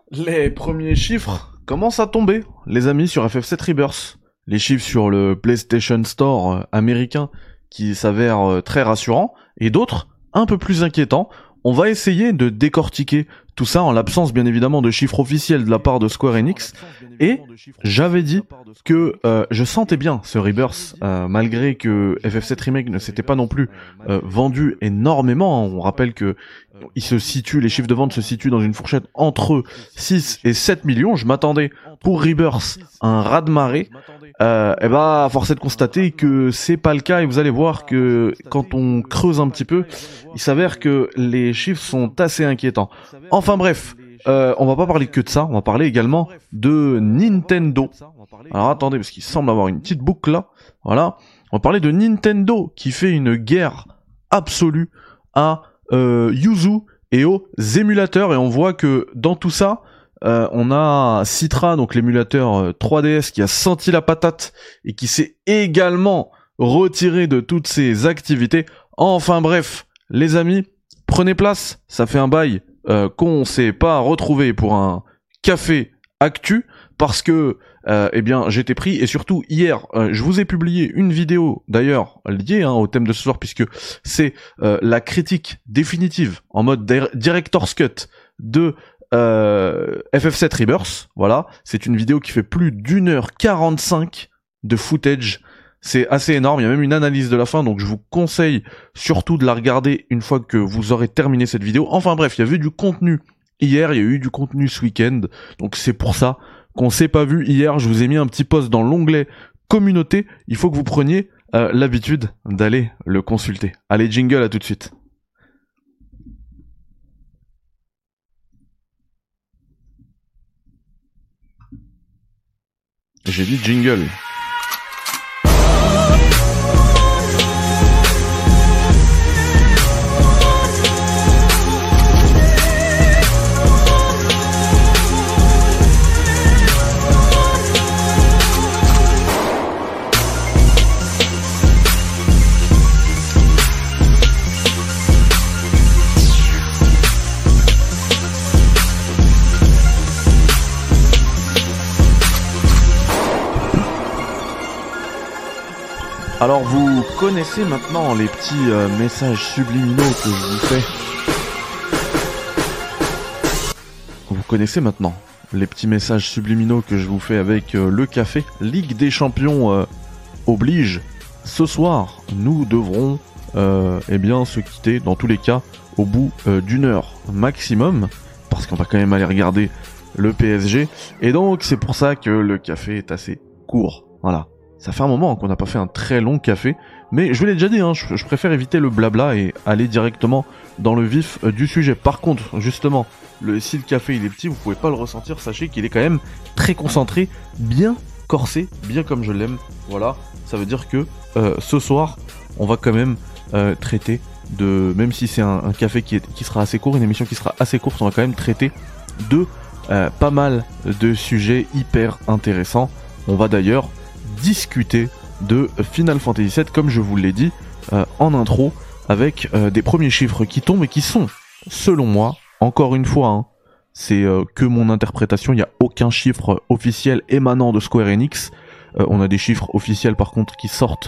Les premiers chiffres commencent à tomber, les amis, sur FF7 Rebirth. Les chiffres sur le PlayStation Store américain qui s'avèrent très rassurants, et d'autres un peu plus inquiétants. On va essayer de décortiquer tout ça en l'absence bien évidemment de chiffres officiels de la part de Square Enix. Et j'avais dit que je sentais bien ce Rebirth, malgré que FF7 Remake ne s'était pas non plus vendu énormément. On rappelle que les chiffres de vente se situent dans une fourchette entre 6 et 7 millions. Je m'attendais pour Rebirth à un raz-de-marée. Et bah, force est de constater que c'est pas le cas, et vous allez voir que quand on creuse un petit peu, il s'avère que les chiffres sont assez inquiétants. Enfin bref, on va pas parler que de ça, on va parler également de Nintendo. Alors attendez, parce qu'il semble avoir une petite boucle là. Voilà, on va parler de Nintendo qui fait une guerre absolue à Yuzu et aux émulateurs, et on voit que dans tout ça, on a Citra, donc l'émulateur 3DS, qui a senti la patate et qui s'est également retiré de toutes ses activités. Enfin bref, les amis, prenez place, ça fait un bail qu'on s'est pas retrouvé pour un café actu, parce que eh bien j'étais pris, et surtout hier je vous ai publié une vidéo d'ailleurs liée au thème de ce soir, puisque c'est la critique définitive en mode Director's Cut de FF7 Rebirth. Voilà, c'est une vidéo qui fait plus d'1h45 de footage. C'est assez énorme, il y a même une analyse de la fin, donc je vous conseille surtout de la regarder une fois que vous aurez terminé cette vidéo. Enfin bref, il y a eu du contenu hier, il y a eu du contenu ce week-end, donc c'est pour ça qu'on s'est pas vu hier. Je vous ai mis un petit post dans l'onglet communauté, il faut que vous preniez l'habitude d'aller le consulter. Allez, jingle, à tout de suite. J'ai dit jingle. Alors vous connaissez maintenant les petits messages subliminaux que je vous fais. Vous connaissez maintenant les petits messages subliminaux que je vous fais avec le café. Ligue des Champions oblige. Ce soir, nous devrons eh bien se quitter dans tous les cas au bout d'une heure maximum, parce qu'on va quand même aller regarder le PSG. Et donc c'est pour ça que le café est assez court. Voilà. Ça fait un moment qu'on n'a pas fait un très long café, mais je vous l'ai déjà dit, je préfère éviter le blabla et aller directement dans le vif du sujet. Par contre, justement, si le café il est petit, vous pouvez pas le ressentir, sachez qu'il est quand même très concentré, bien corsé, bien comme je l'aime. Voilà, ça veut dire que ce soir, on va quand même traiter de, même si c'est un café qui sera assez court, une émission qui sera assez courte, on va quand même traiter de pas mal de sujets hyper intéressants. On va d'ailleurs discuter de Final Fantasy VII, comme je vous l'ai dit en intro, avec des premiers chiffres qui tombent et qui sont, selon moi, encore une fois, c'est que mon interprétation, il n'y a aucun chiffre officiel émanant de Square Enix. On a des chiffres officiels par contre qui sortent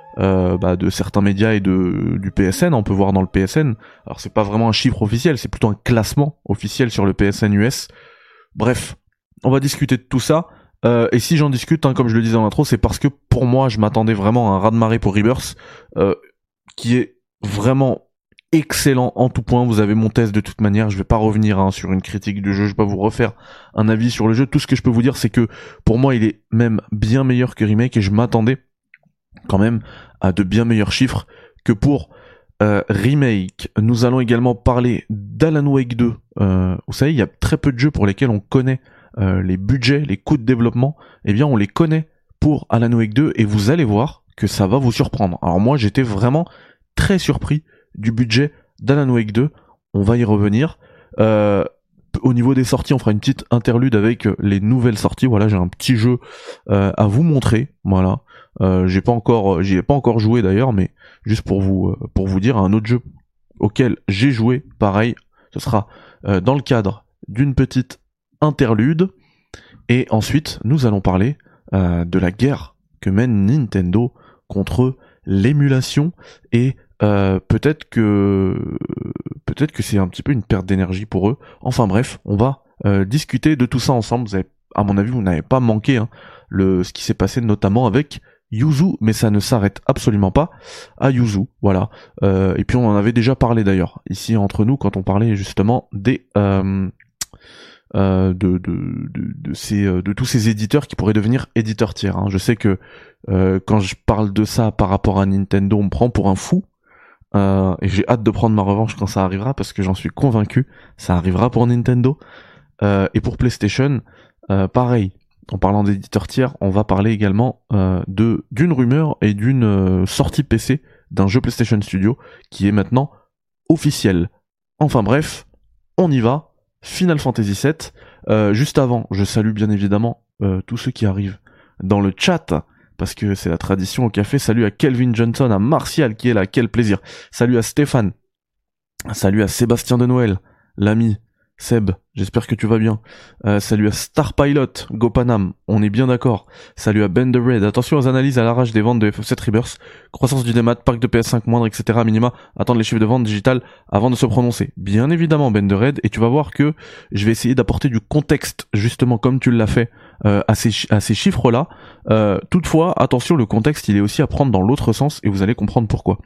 de certains médias et du PSN, on peut voir dans le PSN. Alors c'est pas vraiment un chiffre officiel, c'est plutôt un classement officiel sur le PSN US. Bref, on va discuter de tout ça. Et si j'en discute, comme je le disais dans l'intro, c'est parce que pour moi, je m'attendais vraiment à un raz-de-marée pour Rebirth, qui est vraiment excellent en tout point. Vous avez mon test de toute manière, je vais pas revenir sur une critique du jeu, je vais pas vous refaire un avis sur le jeu. Tout ce que je peux vous dire, c'est que pour moi, il est même bien meilleur que Remake, et je m'attendais quand même à de bien meilleurs chiffres que pour Remake. Nous allons également parler d'Alan Wake 2. Vous savez, il y a très peu de jeux pour lesquels on connaît les budgets, les coûts de développement, eh bien on les connaît pour Alan Wake 2, et vous allez voir que ça va vous surprendre. Alors moi j'étais vraiment très surpris du budget d'Alan Wake 2, on va y revenir. Au niveau des sorties, on fera une petite interlude avec les nouvelles sorties. Voilà, j'ai un petit jeu à vous montrer. Voilà, j'y ai pas encore joué d'ailleurs, mais juste pour vous dire, un autre jeu auquel j'ai joué, pareil, ce sera dans le cadre d'une petite interlude. Et ensuite, nous allons parler de la guerre que mène Nintendo contre l'émulation et peut-être que c'est un petit peu une perte d'énergie pour eux. Enfin bref, on va discuter de tout ça ensemble. À mon avis, vous n'avez pas manqué ce qui s'est passé notamment avec Yuzu, mais ça ne s'arrête absolument pas à Yuzu, voilà. Et puis on en avait déjà parlé d'ailleurs ici entre nous quand on parlait justement des de tous ces éditeurs qui pourraient devenir éditeurs tiers. Je sais que quand je parle de ça par rapport à Nintendo, on me prend pour un fou. Et j'ai hâte de prendre ma revanche quand ça arrivera parce que j'en suis convaincu, ça arrivera pour Nintendo. Et pour PlayStation, pareil. En parlant d'éditeurs tiers, on va parler également d'une rumeur et d'une sortie PC d'un jeu PlayStation Studio qui est maintenant officiel. Enfin bref, on y va. Final Fantasy VII. Juste avant, je salue bien évidemment tous ceux qui arrivent dans le chat, parce que c'est la tradition au café. Salut à Kelvin Johnson, à Martial qui est là, quel plaisir. Salut à Stéphane. Salut à Sébastien de Noël, l'ami. Seb, j'espère que tu vas bien. Salut à Star Pilot, GoPanam, on est bien d'accord. Salut à Ben the Red, attention aux analyses à l'arrache des ventes de FF7 Rebirth, croissance du démat, parc de PS5 moindre, etc. minima, attendre les chiffres de vente digitales avant de se prononcer. Bien évidemment Ben the Red, et tu vas voir que je vais essayer d'apporter du contexte, justement comme tu l'as fait, à ces chiffres-là. Toutefois, attention, le contexte il est aussi à prendre dans l'autre sens, et vous allez comprendre pourquoi.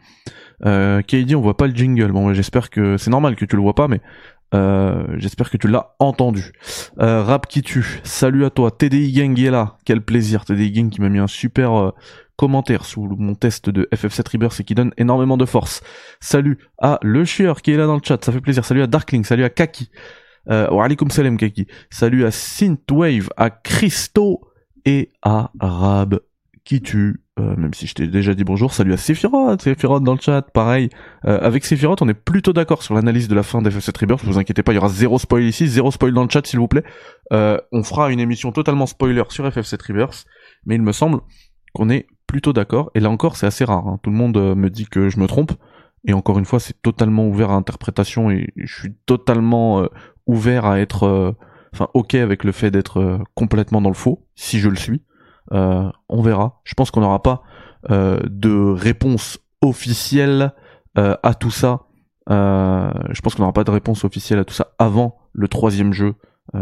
KD, on voit pas le jingle, bon j'espère que c'est normal que tu le vois pas, mais j'espère que tu l'as entendu. Rap qui tue, salut à toi. TDI Gang est là, quel plaisir. TDI Gang qui m'a mis un super commentaire sous mon test de FF7 Rebirth et qui donne énormément de force. Salut à Le Chieur qui est là dans le chat, ça fait plaisir. Salut à Darkling, salut à Kaki. Wa alaikum salam Kaki. Salut à Synthwave, à Christo et à Rab qui tue. Même si je t'ai déjà dit bonjour, salut à Sephiroth dans le chat, pareil. Avec Sephiroth, on est plutôt d'accord sur l'analyse de la fin d'FF7 Rebirth, vous inquiétez pas, il y aura zéro spoil ici, zéro spoil dans le chat s'il vous plaît. On fera une émission totalement spoiler sur FF7 Rebirth, mais il me semble qu'on est plutôt d'accord, et là encore c'est assez rare, tout le monde me dit que je me trompe, et encore une fois c'est totalement ouvert à interprétation, et je suis totalement ouvert à être ok avec le fait d'être complètement dans le faux, si je le suis. On verra. Je pense qu'on n'aura pas de réponse officielle à tout ça. Je pense qu'on n'aura pas de réponse officielle à tout ça avant le troisième jeu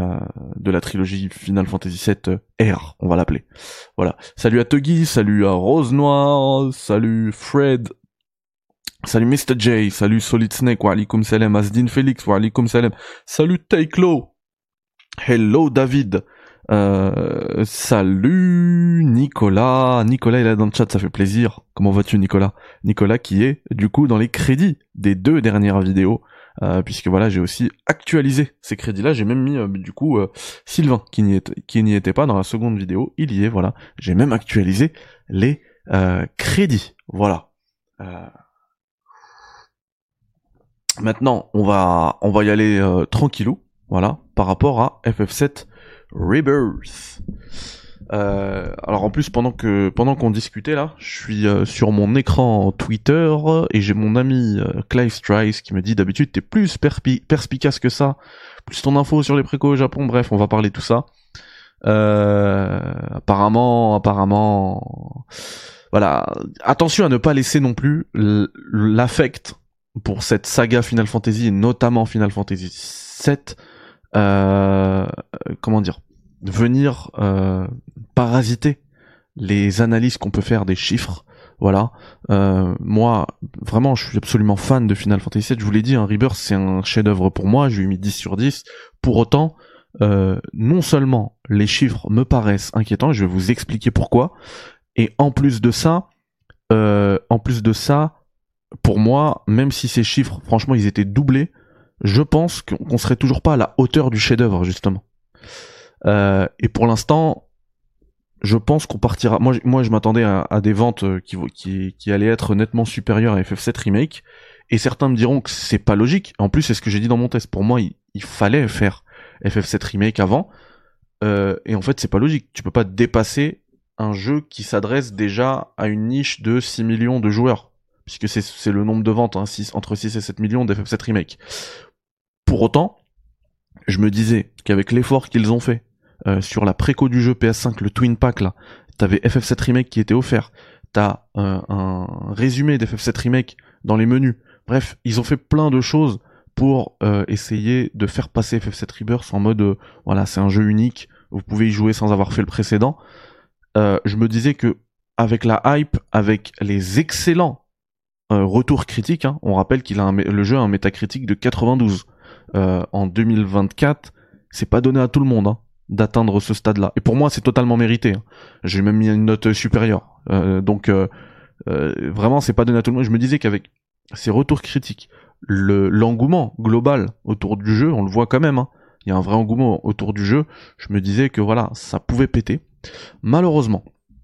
de la trilogie Final Fantasy VII R, on va l'appeler. Voilà. Salut à Tuggy, salut à Rose Noire, salut Fred, salut Mr. J, salut Solid Snake, wa alaikum salam, Asdin Félix, wa alaikum salam, salut Take Low, hello David. Salut Nicolas il est là dans le chat, ça fait plaisir. Comment vas-tu Nicolas qui est du coup dans les crédits des 2 dernières vidéos, puisque voilà j'ai aussi actualisé ces crédits-là. J'ai même mis du coup Sylvain qui n'y était pas dans la seconde vidéo, il y est, voilà. J'ai même actualisé les crédits, voilà. Maintenant on va y aller tranquillou, voilà, par rapport à FF7 Rebirth. Alors en plus pendant qu'on discutait là, je suis sur mon écran Twitter et j'ai mon ami Clive Strice qui me dit d'habitude t'es plus perspicace que ça, plus ton info sur les précaux au Japon, bref on va parler de tout ça. Apparemment, voilà, attention à ne pas laisser non plus l'affect pour cette saga Final Fantasy et notamment Final Fantasy VII. Comment dire, venir parasiter les analyses qu'on peut faire des chiffres, voilà. Moi, vraiment, je suis absolument fan de Final Fantasy VII, je vous l'ai dit, Rebirth, c'est un chef-d'œuvre pour moi, je lui ai mis 10 sur 10, pour autant, non seulement les chiffres me paraissent inquiétants, je vais vous expliquer pourquoi, et en plus de ça, pour moi, même si ces chiffres, franchement, ils étaient doublés, je pense qu'on serait toujours pas à la hauteur du chef-d'œuvre justement. Et pour l'instant, je pense qu'on partira. Moi, je m'attendais à des ventes qui allaient être nettement supérieures à FF7 Remake. Et certains me diront que c'est pas logique. En plus, c'est ce que j'ai dit dans mon test. Pour moi, il fallait faire FF7 Remake avant. Et en fait, c'est pas logique. Tu peux pas dépasser un jeu qui s'adresse déjà à une niche de 6 millions de joueurs. Puisque c'est le nombre de ventes, entre 6 et 7 millions d'FF7 Remake. Pour autant, Je me disais qu'avec l'effort qu'ils ont fait sur la préco du jeu PS5, le Twin Pack là, t'avais FF7 Remake qui était offert, t'as un résumé d'FF7 Remake dans les menus. Bref, ils ont fait plein de choses pour essayer de faire passer FF7 Rebirth en mode voilà, c'est un jeu unique, vous pouvez y jouer sans avoir fait le précédent. Je me disais que avec la hype, avec les excellents retours critiques, hein, on rappelle qu'il a le jeu a un métacritique de 92. En 2024, c'est pas donné à tout le monde hein, d'atteindre ce stade-là. Et pour moi, c'est totalement mérité. Hein. J'ai même mis une note supérieure. Donc vraiment, c'est pas donné à tout le monde. Je me disais qu'avec ces retours critiques, l'engouement global autour du jeu, on le voit quand même. Hein. Il y a un vrai engouement autour du jeu. Je me disais que voilà, ça pouvait péter. Malheureusement,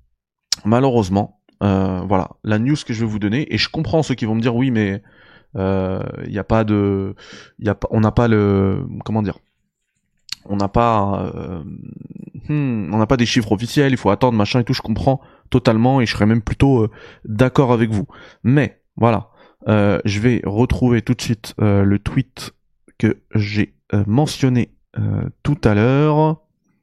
voilà, la news que je vais vous donner, et je comprends ceux qui vont me dire oui, mais y a pas de, on n'a pas le, comment dire, on n'a pas des chiffres officiels, il faut attendre machin et tout. Je comprends totalement et je serais même plutôt d'accord avec vous. Mais voilà, je vais retrouver tout de suite le tweet que j'ai mentionné tout à l'heure.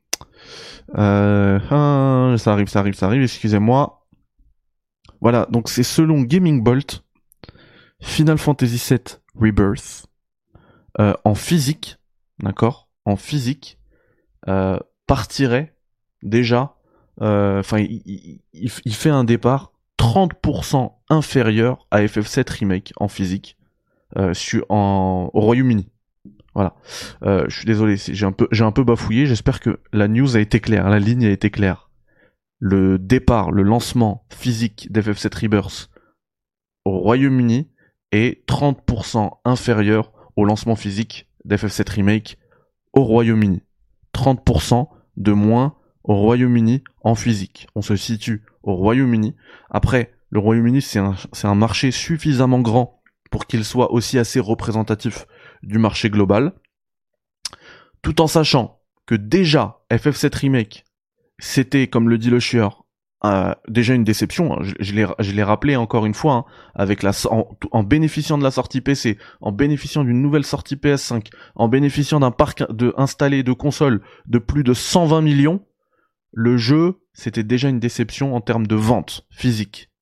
Ça arrive, excusez-moi. Voilà, donc c'est selon Gaming Bolt, Final Fantasy VII Rebirth, en physique, d'accord, en physique, partirait déjà, enfin, il fait un départ 30% inférieur à FF7 Remake en physique au Royaume-Uni. Voilà. Je suis désolé, j'ai un peu bafouillé. J'espère que la news a été claire, la ligne a été claire. Le départ, le lancement physique d'FF7 Rebirth au Royaume-Uni est 30% inférieur au lancement physique d'FF7 Remake au Royaume-Uni. 30% de moins au Royaume-Uni en physique. On se situe au Royaume-Uni. Après, le Royaume-Uni, c'est un marché suffisamment grand pour qu'il soit aussi assez représentatif du marché global, tout en sachant que déjà FF7 Remake, c'était, comme le dit le chieur, déjà une déception. Hein. Je l'ai rappelé encore une fois, hein, avec en bénéficiant de la sortie PC, en bénéficiant d'une nouvelle sortie PS5, en bénéficiant d'un parc installé de consoles de plus de 120 millions, le jeu, c'était déjà une déception en termes de vente physique.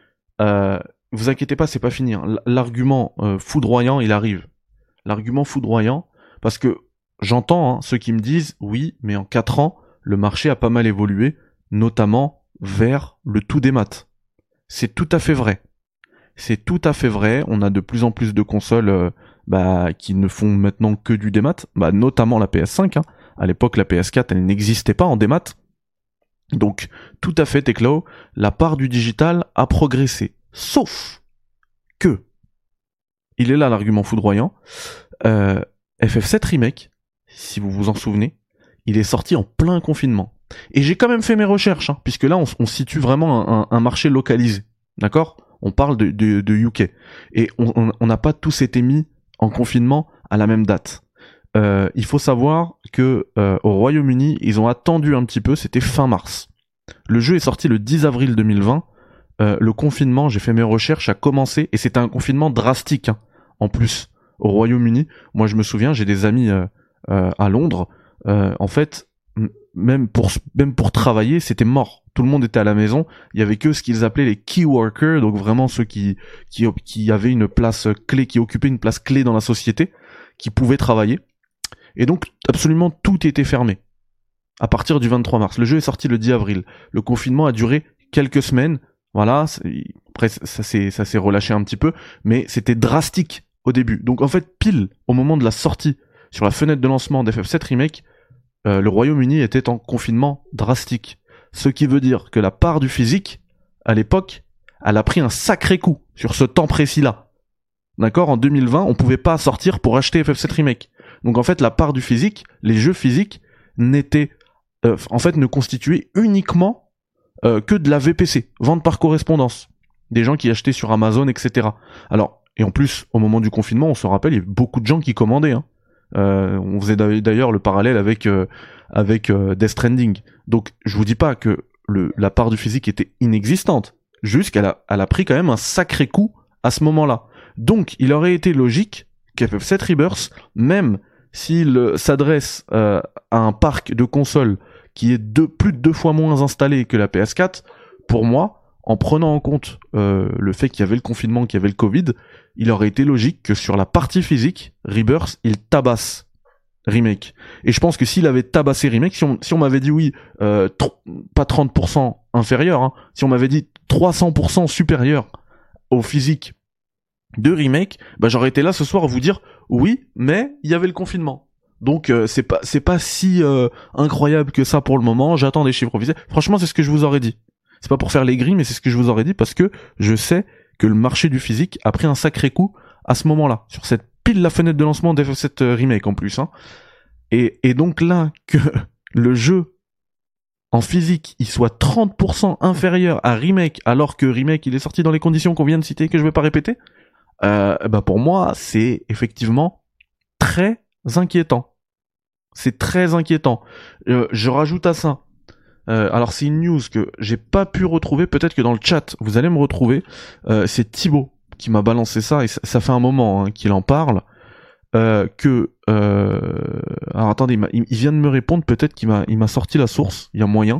Vous inquiétez pas, c'est pas fini. Hein. L'argument foudroyant, il arrive. L'argument foudroyant, parce que j'entends hein, ceux qui me disent oui, mais en 4 ans, le marché a pas mal évolué, notamment vers le tout des maths. C'est tout à fait vrai. C'est tout à fait vrai. On a de plus en plus de consoles qui ne font maintenant que du démat, notamment la PS5. Hein. À l'époque, la PS4, elle n'existait pas en démat. Donc, tout à fait, Teclao, la part du digital a progressé. Sauf que, il est là l'argument foudroyant, FF7 Remake, si vous vous en souvenez, il est sorti en plein confinement. Et j'ai quand même fait mes recherches, hein, puisque là, on situe vraiment un marché localisé. D'accord ? On parle de UK. Et on n'a pas tous été mis en confinement à la même date. Il faut savoir que au Royaume-Uni, ils ont attendu un petit peu, c'était fin mars. Le jeu est sorti le 10 avril 2020. Le confinement, j'ai fait mes recherches, a commencé, et c'était un confinement drastique, hein, en plus, au Royaume-Uni. Moi, je me souviens, j'ai des amis à Londres. En fait, même pour travailler, c'était mort. Tout le monde était à la maison. Il y avait que ce qu'ils appelaient les key workers, donc vraiment ceux qui avaient une place clé, qui occupaient une place clé dans la société, qui pouvaient travailler. Et donc, absolument tout était fermé. À partir du 23 mars. Le jeu est sorti le 10 avril. Le confinement a duré quelques semaines. Voilà. Après, ça s'est relâché un petit peu. Mais c'était drastique au début. Donc, en fait, pile au moment de la sortie sur la fenêtre de lancement d'FF7 Remake, le Royaume-Uni était en confinement drastique. Ce qui veut dire que la part du physique, à l'époque, elle a pris un sacré coup sur ce temps précis-là. D'accord ? En 2020, on pouvait pas sortir pour acheter FF7 Remake. Donc en fait, la part du physique, les jeux physiques, ne constituaient uniquement que de la VPC, vente par correspondance. Des gens qui achetaient sur Amazon, etc. Alors, et en plus, au moment du confinement, on se rappelle, il y avait beaucoup de gens qui commandaient. Hein. On faisait d'ailleurs le parallèle avec Death Stranding. Donc, je vous dis pas que la part du physique était inexistante, juste qu'elle a pris quand même un sacré coup à ce moment-là. Donc, il aurait été logique qu'FF7 Rebirth, même s'il s'adresse à un parc de consoles qui est plus de 2 fois moins installé que la PS4, pour moi, en prenant en compte le fait qu'il y avait le confinement, qu'il y avait le Covid, il aurait été logique que sur la partie physique, Rebirth, il tabasse Remake. Et je pense que s'il avait tabassé Remake, si on m'avait dit oui, pas 30% inférieur, hein, si on m'avait dit 300% supérieur au physique de Remake, bah j'aurais été là ce soir à vous dire oui, mais il y avait le confinement. Donc c'est pas si incroyable que ça pour le moment, j'attends des chiffres officiels. Franchement, c'est ce que je vous aurais dit. C'est pas pour faire les grilles, mais c'est ce que je vous aurais dit parce que je sais que le marché du physique a pris un sacré coup à ce moment-là, sur cette pile la fenêtre de lancement d'FF7 Remake en plus, hein. Et donc là, que le jeu en physique, il soit 30% inférieur à Remake, alors que Remake, il est sorti dans les conditions qu'on vient de citer, que je vais pas répéter, bah pour moi, c'est effectivement très inquiétant. C'est très inquiétant. Je rajoute à ça, alors c'est une news que j'ai pas pu retrouver, peut-être que dans le chat, vous allez me retrouver, c'est Thibaut qui m'a balancé ça, et ça fait un moment hein, qu'il en parle, alors attendez, il vient de me répondre, peut-être qu'il m'a sorti la source, il y a moyen.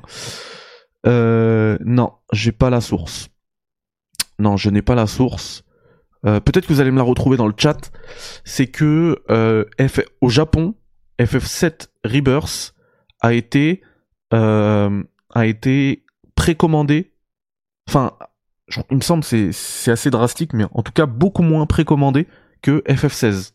Non, j'ai pas la source. Non, je n'ai pas la source. Peut-être que vous allez me la retrouver dans le chat. C'est que au Japon, FF7 Rebirth a été précommandé. Enfin, il me semble que c'est assez drastique, mais en tout cas beaucoup moins précommandé que FF16.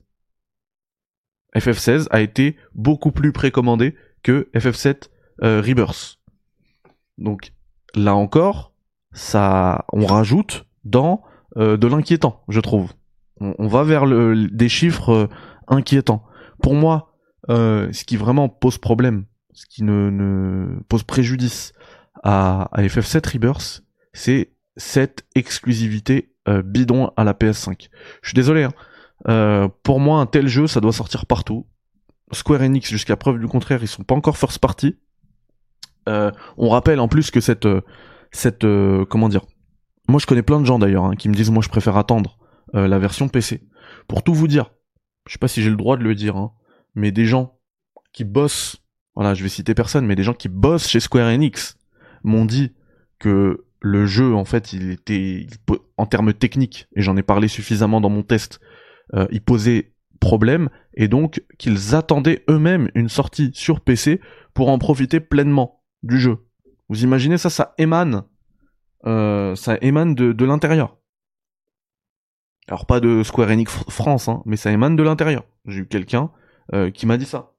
FF16 a été beaucoup plus précommandé que FF7 Rebirth. Donc là encore, ça, on rajoute dans de l'inquiétant, je trouve. On va vers des chiffres inquiétants. Pour moi, ce qui vraiment pose problème, ce qui ne pose préjudice à FF7 Rebirth, c'est cette exclusivité bidon à la PS5. Je suis désolé, hein. Pour moi, un tel jeu, ça doit sortir partout. Square Enix, jusqu'à preuve du contraire, ils sont pas encore first party. On rappelle en plus que cette comment dire, moi je connais plein de gens d'ailleurs hein, qui me disent moi je préfère attendre la version PC. Pour tout vous dire, je sais pas si j'ai le droit de le dire, hein, mais des gens qui bossent, voilà, je vais citer personne, mais des gens qui bossent chez Square Enix m'ont dit que le jeu en fait en termes techniques, et j'en ai parlé suffisamment dans mon test, il posait problème, et donc qu'ils attendaient eux-mêmes une sortie sur PC pour en profiter pleinement du jeu. Vous imaginez ça, ça émane de l'intérieur. Alors pas de Square Enix France, hein, mais ça émane de l'intérieur. J'ai eu quelqu'un qui m'a dit ça.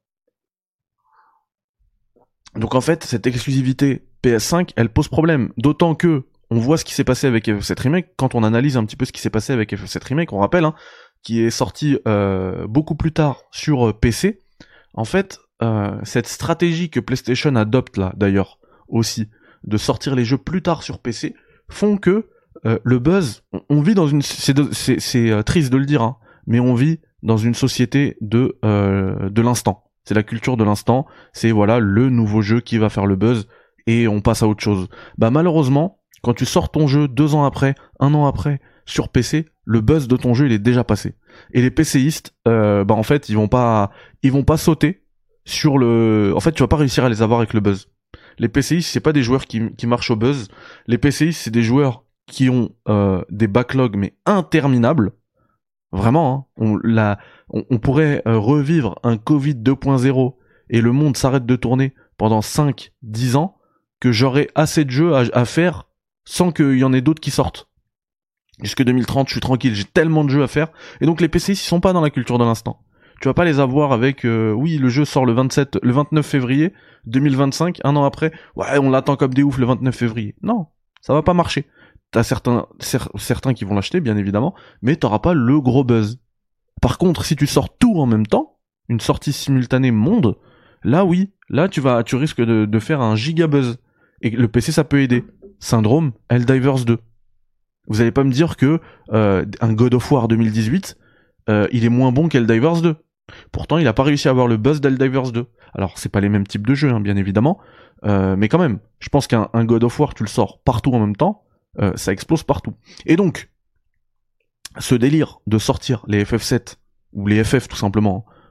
Donc en fait, cette exclusivité PS5, elle pose problème. D'autant que on voit ce qui s'est passé avec FF7 Remake. Quand on analyse un petit peu ce qui s'est passé avec FF7 Remake, on rappelle, hein, qui est sorti beaucoup plus tard sur PC. En fait, cette stratégie que PlayStation adopte là, d'ailleurs, aussi, de sortir les jeux plus tard sur PC, font que le buzz, on vit dans une... C'est triste de le dire, hein, mais on vit dans une société de l'instant. C'est la culture de l'instant, c'est voilà le nouveau jeu qui va faire le buzz, et on passe à autre chose. Bah malheureusement, quand tu sors ton jeu 2 ans après, 1 an après, sur PC, le buzz de ton jeu il est déjà passé. Et les PCistes, bah en fait ils vont pas sauter sur le... En fait tu vas pas réussir à les avoir avec le buzz. Les PCistes c'est pas des joueurs qui marchent au buzz. Les PCistes c'est des joueurs qui ont des backlogs mais interminables. Vraiment, hein, on pourrait revivre un Covid 2.0 et le monde s'arrête de tourner pendant 5-10 ans, que j'aurai assez de jeux à faire sans qu'il y en ait d'autres qui sortent. Jusque 2030, je suis tranquille, j'ai tellement de jeux à faire. Et donc les PC, ils sont pas dans la culture de l'instant. Tu vas pas les avoir avec, oui, le jeu sort le 29 février 2025, 1 an après, ouais, on l'attend comme des oufs le 29 février. Non, ça va pas marcher. T'as certains qui vont l'acheter, bien évidemment, mais t'auras pas le gros buzz. Par contre, si tu sors tout en même temps, une sortie simultanée monde, là oui, là tu risques de faire un giga buzz. Et le PC ça peut aider. Syndrome Helldivers 2. Vous allez pas me dire que un God of War 2018, il est moins bon qu'Helldivers 2. Pourtant, il a pas réussi à avoir le buzz d'Helldivers 2. Alors, c'est pas les mêmes types de jeux, hein, bien évidemment, mais quand même, je pense qu'un God of War, tu le sors partout en même temps, ça explose partout. Et donc, ce délire de sortir les FF7 ou les FF tout simplement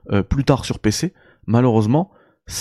plus tard sur PC, malheureusement,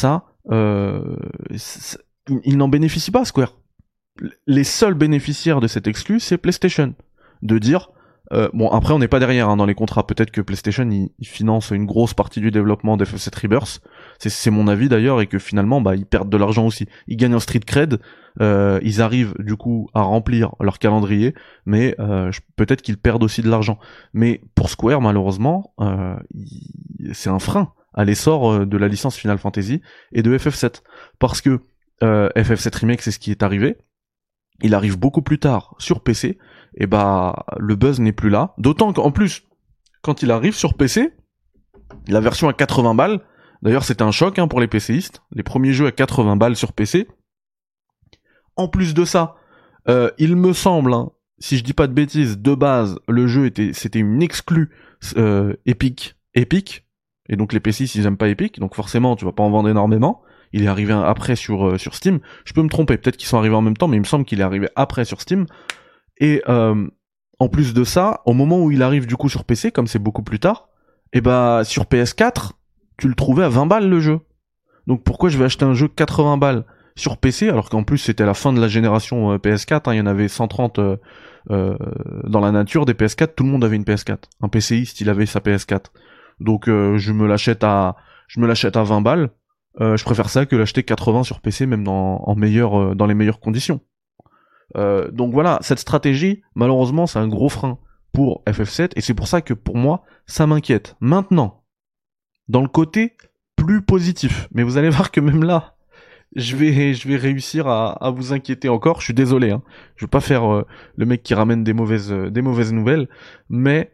il n'en bénéficie pas, Square. Les seuls bénéficiaires de cette exclu, c'est PlayStation. De dire, bon, après on n'est pas derrière dans les contrats, peut-être que PlayStation il finance une grosse partie du développement d'FF7 Rebirth, c'est mon avis d'ailleurs, et que finalement ils perdent de l'argent aussi. Ils gagnent en street cred, ils arrivent du coup à remplir leur calendrier, mais peut-être qu'ils perdent aussi de l'argent. Mais pour Square, malheureusement, c'est un frein à l'essor de la licence Final Fantasy et de FF7, parce que FF7 Remake, c'est ce qui est arrivé. Il arrive beaucoup plus tard sur PC, et le buzz n'est plus là. D'autant qu'en plus, quand il arrive sur PC, la version à 80 balles, d'ailleurs c'était un choc pour les PCistes, les premiers jeux à 80 balles sur PC. En plus de ça, il me semble, si je dis pas de bêtises, de base, le jeu c'était une exclue Epic, et donc les PCistes ils aiment pas Epic, donc forcément tu vas pas en vendre énormément. Il est arrivé après sur Steam. Je peux me tromper, peut-être qu'ils sont arrivés en même temps, mais il me semble qu'il est arrivé après sur Steam. Et en plus de ça, au moment où il arrive du coup sur PC, comme c'est beaucoup plus tard, sur PS4, tu le trouvais à 20 balles le jeu. Donc pourquoi je vais acheter un jeu 80 balles sur PC, alors qu'en plus c'était la fin de la génération PS4, il y en avait 130 dans la nature des PS4, tout le monde avait une PS4. Un PCiste, il avait sa PS4. Donc je me l'achète à 20 balles. Je préfère ça que l'acheter 80 sur PC, même dans les meilleures conditions. Donc voilà, cette stratégie, malheureusement, c'est un gros frein pour FF7, et c'est pour ça que pour moi, ça m'inquiète. Maintenant, dans le côté plus positif, mais vous allez voir que même là, je vais réussir à vous inquiéter encore. Je suis désolé, je veux pas faire le mec qui ramène des mauvaises nouvelles, mais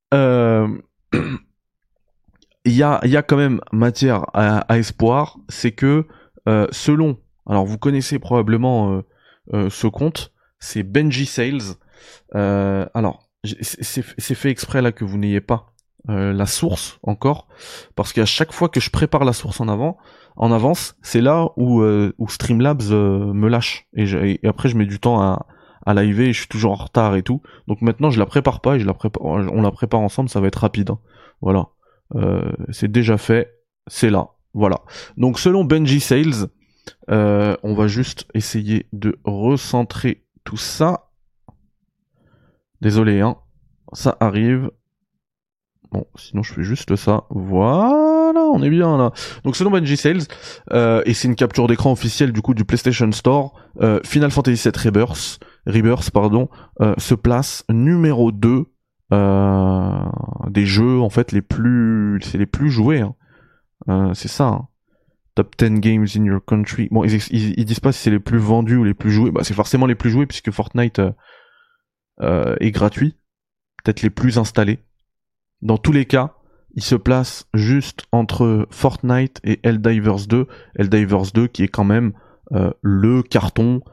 il y a quand même matière à espoir, c'est que selon, alors vous connaissez probablement ce compte, c'est Benji Sales. Alors c'est fait exprès là que vous n'ayez pas la source encore, parce qu'à chaque fois que je prépare la source en avance, c'est là où Streamlabs me lâche, et après je mets du temps à live, et je suis toujours en retard et tout. Donc maintenant je la prépare pas, et on la prépare ensemble, ça va être rapide. Voilà. C'est déjà fait, c'est là, voilà. Donc selon Benji Sales, on va juste essayer de recentrer tout ça. Désolé, ça arrive. Bon, sinon je fais juste ça. Voilà, on est bien là. Donc selon Benji Sales, et c'est une capture d'écran officielle du coup du PlayStation Store, Final Fantasy VII Rebirth, se place numéro 2 des jeux en fait les plus joués, c'est ça, top 10 games in your country. Bon, ils disent pas si c'est les plus vendus ou les plus joués, c'est forcément les plus joués puisque Fortnite est gratuit, peut-être les plus installés. Dans tous les cas, il se place juste entre Fortnite et Helldivers 2 qui est quand même le carton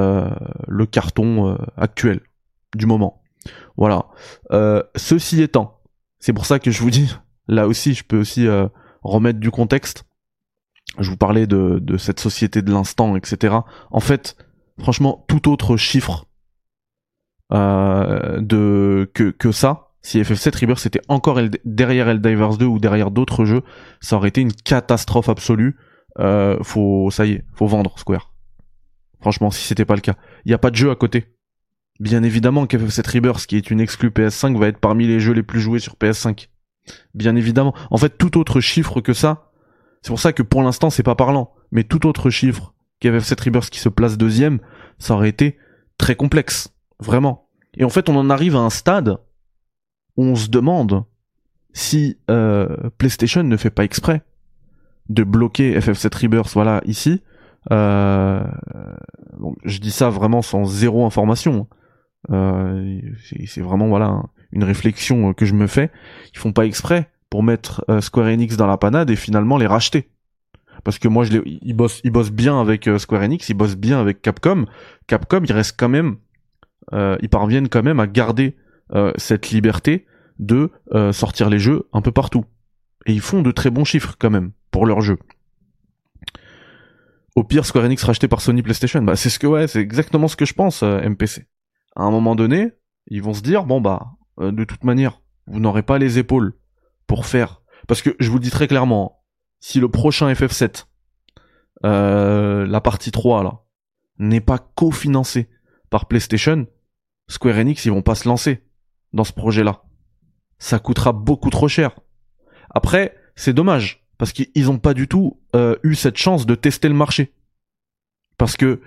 actuel du moment. Voilà. Ceci étant, c'est pour ça que je vous dis, là aussi, je peux aussi remettre du contexte. Je vous parlais de cette société de l'instant, etc. En fait, franchement, tout autre chiffre que ça, si FF7 Rebirth était encore derrière Helldivers 2 ou derrière d'autres jeux, ça aurait été une catastrophe absolue. Faut vendre Square. Franchement, si c'était pas le cas. Il n'y a pas de jeu à côté. Bien évidemment qu'FF7 Rebirth, qui est une exclue PS5, va être parmi les jeux les plus joués sur PS5. Bien évidemment. En fait, tout autre chiffre que ça, c'est pour ça que pour l'instant, c'est pas parlant. Mais tout autre chiffre qu'FF7 Rebirth qui se place deuxième, ça aurait été très complexe. Vraiment. Et en fait, on en arrive à un stade où on se demande si PlayStation ne fait pas exprès de bloquer FF7 Rebirth, voilà, ici. Donc, je dis ça vraiment sans zéro information. C'est vraiment voilà une réflexion que je me fais. Ils font pas exprès pour mettre Square Enix dans la panade et finalement les racheter. Parce que moi ils bossent bien avec Square Enix, ils bossent bien avec Capcom. Capcom, ils restent quand même, ils parviennent quand même à garder cette liberté de sortir les jeux un peu partout. Et ils font de très bons chiffres quand même pour leurs jeux. Au pire, Square Enix racheté par Sony PlayStation, c'est exactement ce que je pense, MPC. À un moment donné, ils vont se dire, de toute manière, vous n'aurez pas les épaules pour faire. Parce que je vous le dis très clairement, si le prochain FF7, la partie 3 là, n'est pas cofinancé par PlayStation, Square Enix ils vont pas se lancer dans ce projet-là. Ça coûtera beaucoup trop cher. Après, c'est dommage parce qu'ils ont pas du tout eu cette chance de tester le marché. Parce que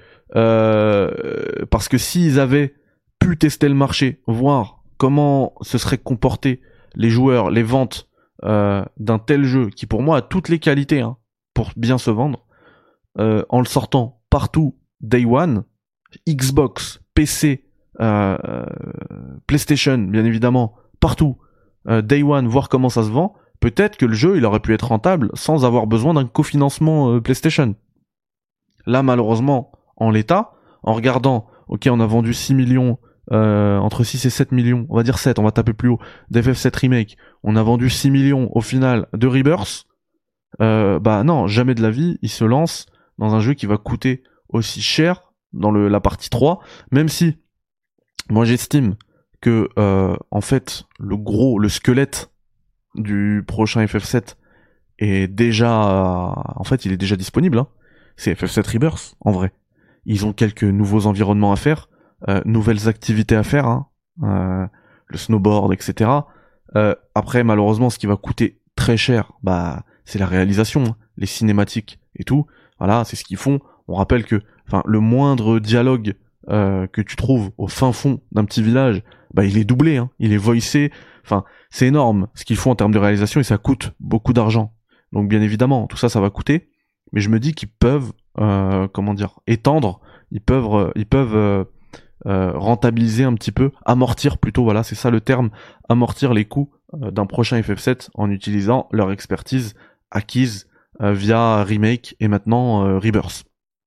s'ils avaient pu tester le marché, voir comment se seraient comportés les joueurs, les ventes d'un tel jeu qui pour moi a toutes les qualités hein, pour bien se vendre, en le sortant partout Day One, Xbox, PC, PlayStation bien évidemment, partout, Day One, voir comment ça se vend, peut-être que le jeu il aurait pu être rentable sans avoir besoin d'un cofinancement PlayStation. Là malheureusement, en l'état, en regardant, ok on a vendu 6 millions, entre 6 et 7 millions, on va dire 7, on va taper plus haut, d'FF7 Remake, on a vendu 6 millions au final de Rebirth, bah non, jamais de la vie, il se lance dans un jeu qui va coûter aussi cher dans la partie 3, même si moi j'estime que en fait le squelette du prochain FF7 est déjà en fait il est déjà disponible hein. C'est FF7 Rebirth en vrai. Ils ont quelques nouveaux environnements à faire, nouvelles activités à faire hein, le snowboard etc. Après malheureusement ce qui va coûter très cher bah c'est la réalisation hein, les cinématiques et tout. Voilà, c'est ce qu'ils font. On rappelle que le moindre dialogue que tu trouves au fin fond d'un petit village, bah il est doublé, hein, il est voicé. Enfin, c'est énorme ce qu'ils font en termes de réalisation et ça coûte beaucoup d'argent. Donc bien évidemment, tout ça, ça va coûter. Mais je me dis qu'ils peuvent, étendre. Ils peuvent rentabiliser un petit peu, amortir plutôt. Voilà, c'est ça le terme, amortir les coûts d'un prochain FF7 en utilisant leur expertise acquise via Remake et maintenant Rebirth.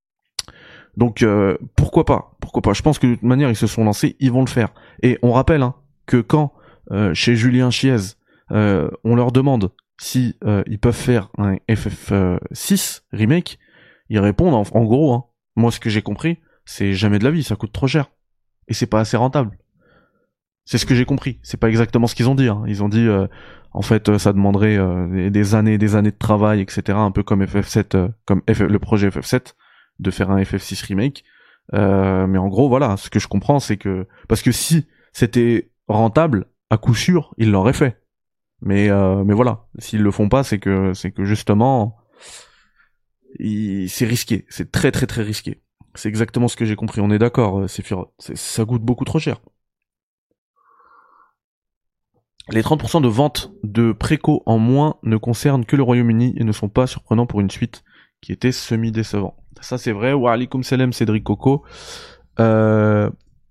Donc pourquoi pas je pense que de toute manière ils se sont lancés, ils vont le faire. Et on rappelle hein, que quand chez Julien Chiez on leur demande si ils peuvent faire un FF6 remake, ils répondent en gros hein, moi ce que j'ai compris c'est jamais de la vie, ça coûte trop cher et c'est pas assez rentable. C'est ce que j'ai compris, c'est pas exactement ce qu'ils ont dit hein. Ils ont dit en fait ça demanderait des années et des années de travail etc, un peu comme FF7 le projet FF7 de faire un FF6 remake, mais en gros voilà, ce que je comprends c'est que parce que si c'était rentable, à coup sûr ils l'auraient fait, mais voilà, s'ils le font pas c'est que justement c'est risqué, c'est très très très risqué. C'est exactement ce que j'ai compris, on est d'accord Sephiroth, ça coûte beaucoup trop cher. Les 30% de ventes de préco en moins ne concernent que le Royaume-Uni et ne sont pas surprenants pour une suite qui était semi-décevant. Ça c'est vrai. Wa alaikum salam Cédric Coco. Ça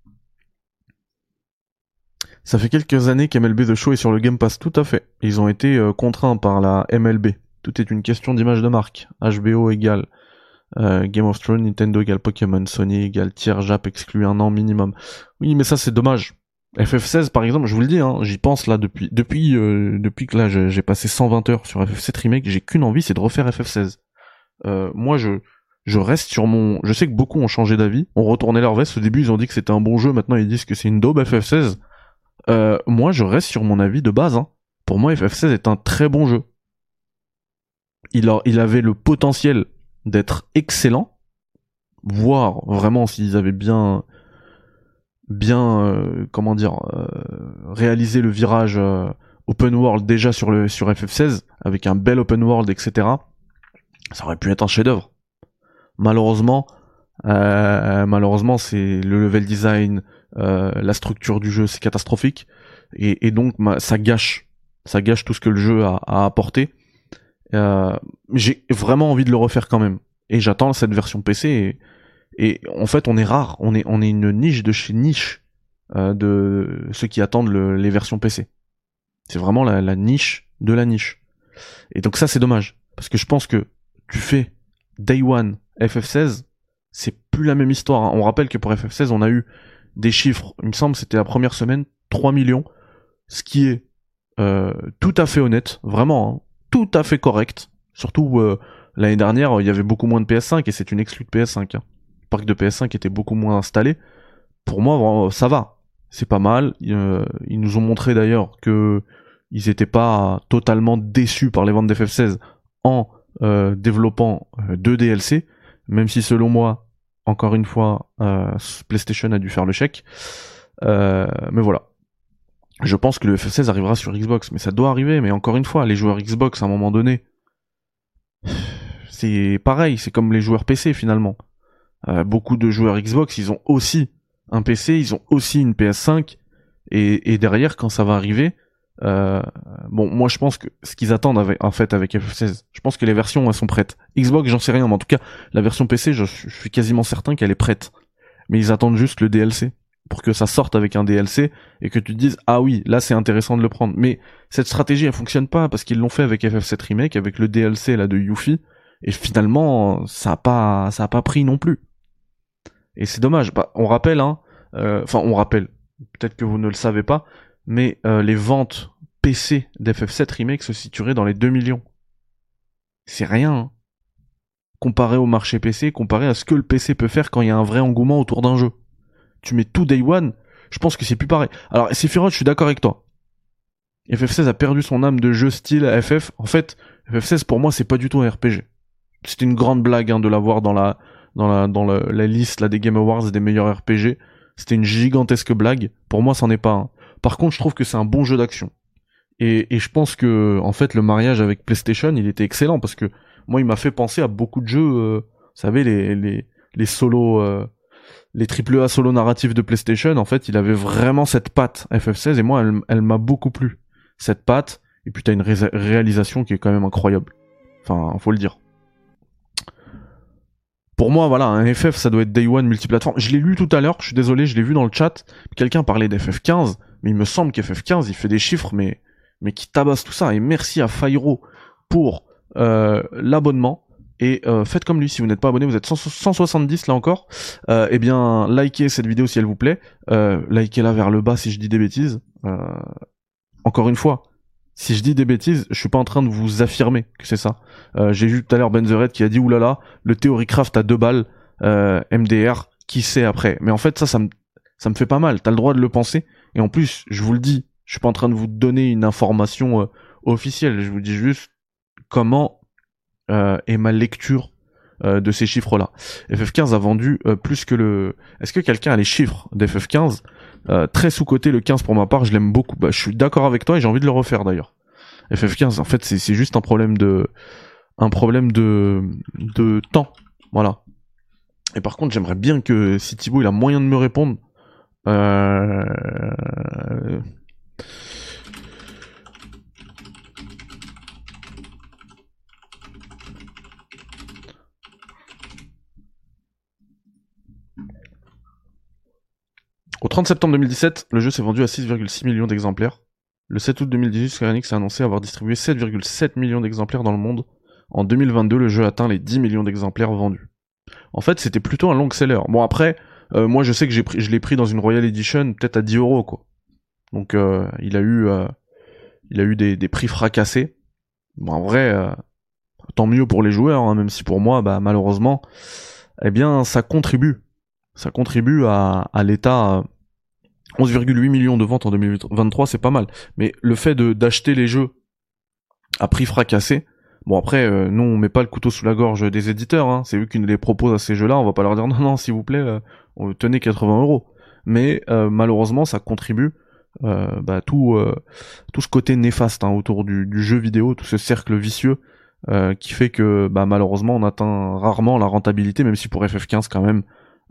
fait quelques années qu'MLB The Show est sur le Game Pass, tout à fait. Ils ont été contraints par la MLB. Tout est une question d'image de marque. HBO égale Game of Thrones, Nintendo égale Pokémon, Sony égale tiers Jap exclu 1 an minimum. Oui mais ça c'est dommage. FF16 par exemple, je vous le dis, hein, j'y pense là depuis que là j'ai passé 120 heures sur FF7 Remake, j'ai qu'une envie, c'est de refaire FF16. Moi je reste sur mon... Je sais que beaucoup ont changé d'avis, ont retourné leur veste, au début ils ont dit que c'était un bon jeu, maintenant ils disent que c'est une daube FF16. Moi je reste sur mon avis de base, hein. Pour moi FF16 est un très bon jeu. Il avait le potentiel d'être excellent, voire vraiment s'ils avaient bien réalisé le virage open world déjà sur FF16, avec un bel open world etc. Ça aurait pu être un chef-d'œuvre. Malheureusement, c'est le level design, la structure du jeu, c'est catastrophique, et donc ça gâche tout ce que le jeu a apporté. J'ai vraiment envie de le refaire quand même, et j'attends cette version PC. Et en fait, on est rare, on est une niche de chez niche de ceux qui attendent les versions PC. C'est vraiment la niche de la niche. Et donc ça, c'est dommage, parce que je pense que tu fais Day One FF16, c'est plus la même histoire, hein. On rappelle que pour FF16, on a eu des chiffres, il me semble c'était la première semaine, 3 millions, ce qui est tout à fait honnête, vraiment, hein, tout à fait correct. Surtout l'année dernière, il y avait beaucoup moins de PS5 et c'est une exclue de PS5. Hein. Le parc de PS5 était beaucoup moins installé. Pour moi, ça va, c'est pas mal. Ils nous ont montré d'ailleurs que ils étaient pas totalement déçus par les ventes d'FF16 en développant 2 DLC, même si selon moi, encore une fois, PlayStation a dû faire le chèque. Mais voilà. Je pense que le FF16 arrivera sur Xbox, mais ça doit arriver, mais encore une fois, les joueurs Xbox, à un moment donné, c'est pareil, c'est comme les joueurs PC finalement. Beaucoup de joueurs Xbox, ils ont aussi un PC, ils ont aussi une PS5, et derrière, quand ça va arriver, bon, moi je pense que ce qu'ils attendent en fait avec FF16, je pense que les versions elles sont prêtes. Xbox, j'en sais rien, mais en tout cas, la version PC, je suis quasiment certain qu'elle est prête. Mais ils attendent juste le DLC pour que ça sorte avec un DLC et que tu te dises ah oui, là c'est intéressant de le prendre. Mais cette stratégie elle fonctionne pas parce qu'ils l'ont fait avec FF7 Remake, avec le DLC là de Yuffie, et finalement ça a pas pris non plus. Et c'est dommage. Bah, on rappelle, on rappelle. Peut-être que vous ne le savez pas, mais les ventes PC d'FF7 Remake se situeraient dans les 2 millions. C'est rien, hein. Comparé au marché PC, comparé à ce que le PC peut faire quand il y a un vrai engouement autour d'un jeu. Tu mets tout Day One, je pense que c'est plus pareil. Alors, Sephiroth, je suis d'accord avec toi. FF16 a perdu son âme de jeu style FF. En fait, FF16 pour moi, c'est pas du tout un RPG. C'était une grande blague de l'avoir dans la liste là, des Game Awards des meilleurs RPG. C'était une gigantesque blague. Pour moi, c'en est pas un. Par contre, je trouve que c'est un bon jeu d'action. Et je pense que, en fait, le mariage avec PlayStation, il était excellent parce que moi, il m'a fait penser à beaucoup de jeux, vous savez, les solos, les AAA solo narratifs de PlayStation. En fait, il avait vraiment cette patte FF16 et moi, elle m'a beaucoup plu. Cette patte, et puis t'as une réalisation qui est quand même incroyable. Enfin, faut le dire. Pour moi, voilà, un FF, ça doit être Day One multiplateforme. Je l'ai lu tout à l'heure, je suis désolé, je l'ai vu dans le chat. Quelqu'un parlait d'FF15, mais il me semble qu'FF15, il fait des chiffres, mais qui tabasse tout ça. Et merci à Fyro pour l'abonnement. Et faites comme lui, si vous n'êtes pas abonné, vous êtes 170 là encore. Eh bien, likez cette vidéo si elle vous plaît. Likez-la vers le bas si je dis des bêtises. Encore une fois, si je dis des bêtises, je suis pas en train de vous affirmer que c'est ça. J'ai vu tout à l'heure Ben The Red qui a dit oulala, le Theorycraft à 2 balles, MDR, qui sait après. Mais en fait, ça me fait pas mal. T'as le droit de le penser. Et en plus, je vous le dis, je suis pas en train de vous donner une information officielle. Je vous dis juste comment est ma lecture de ces chiffres-là. FF15 a vendu plus que le... Est-ce que quelqu'un a les chiffres d'FF15 très sous-coté le 15 pour ma part, je l'aime beaucoup. Bah, je suis d'accord avec toi et j'ai envie de le refaire d'ailleurs. FF15, en fait, c'est juste un problème de temps. Voilà. Et par contre, j'aimerais bien que si Thibaut il a moyen de me répondre. Au 30 septembre 2017, le jeu s'est vendu à 6,6 millions d'exemplaires. Le 7 août 2018, Square Enix a annoncé avoir distribué 7,7 millions d'exemplaires dans le monde. En 2022, le jeu atteint les 10 millions d'exemplaires vendus. En fait, c'était plutôt un long seller. Bon, après, moi je sais que je l'ai pris dans une Royal Edition, peut-être à 10 €, quoi. Donc, il a eu des prix fracassés. Bon, en vrai, tant mieux pour les joueurs, hein, même si pour moi, bah, malheureusement, eh bien, ça contribue. Ça contribue à l'état... 11,8 millions de ventes en 2023, c'est pas mal. Mais le fait d'acheter les jeux à prix fracassé, bon après, nous on met pas le couteau sous la gorge des éditeurs, hein. C'est eux qui nous les proposent à ces jeux-là, on va pas leur dire non s'il vous plaît, tenez 80 €. Mais malheureusement ça contribue tout ce côté néfaste autour du jeu vidéo, tout ce cercle vicieux qui fait que malheureusement on atteint rarement la rentabilité, même si pour FF15 quand même,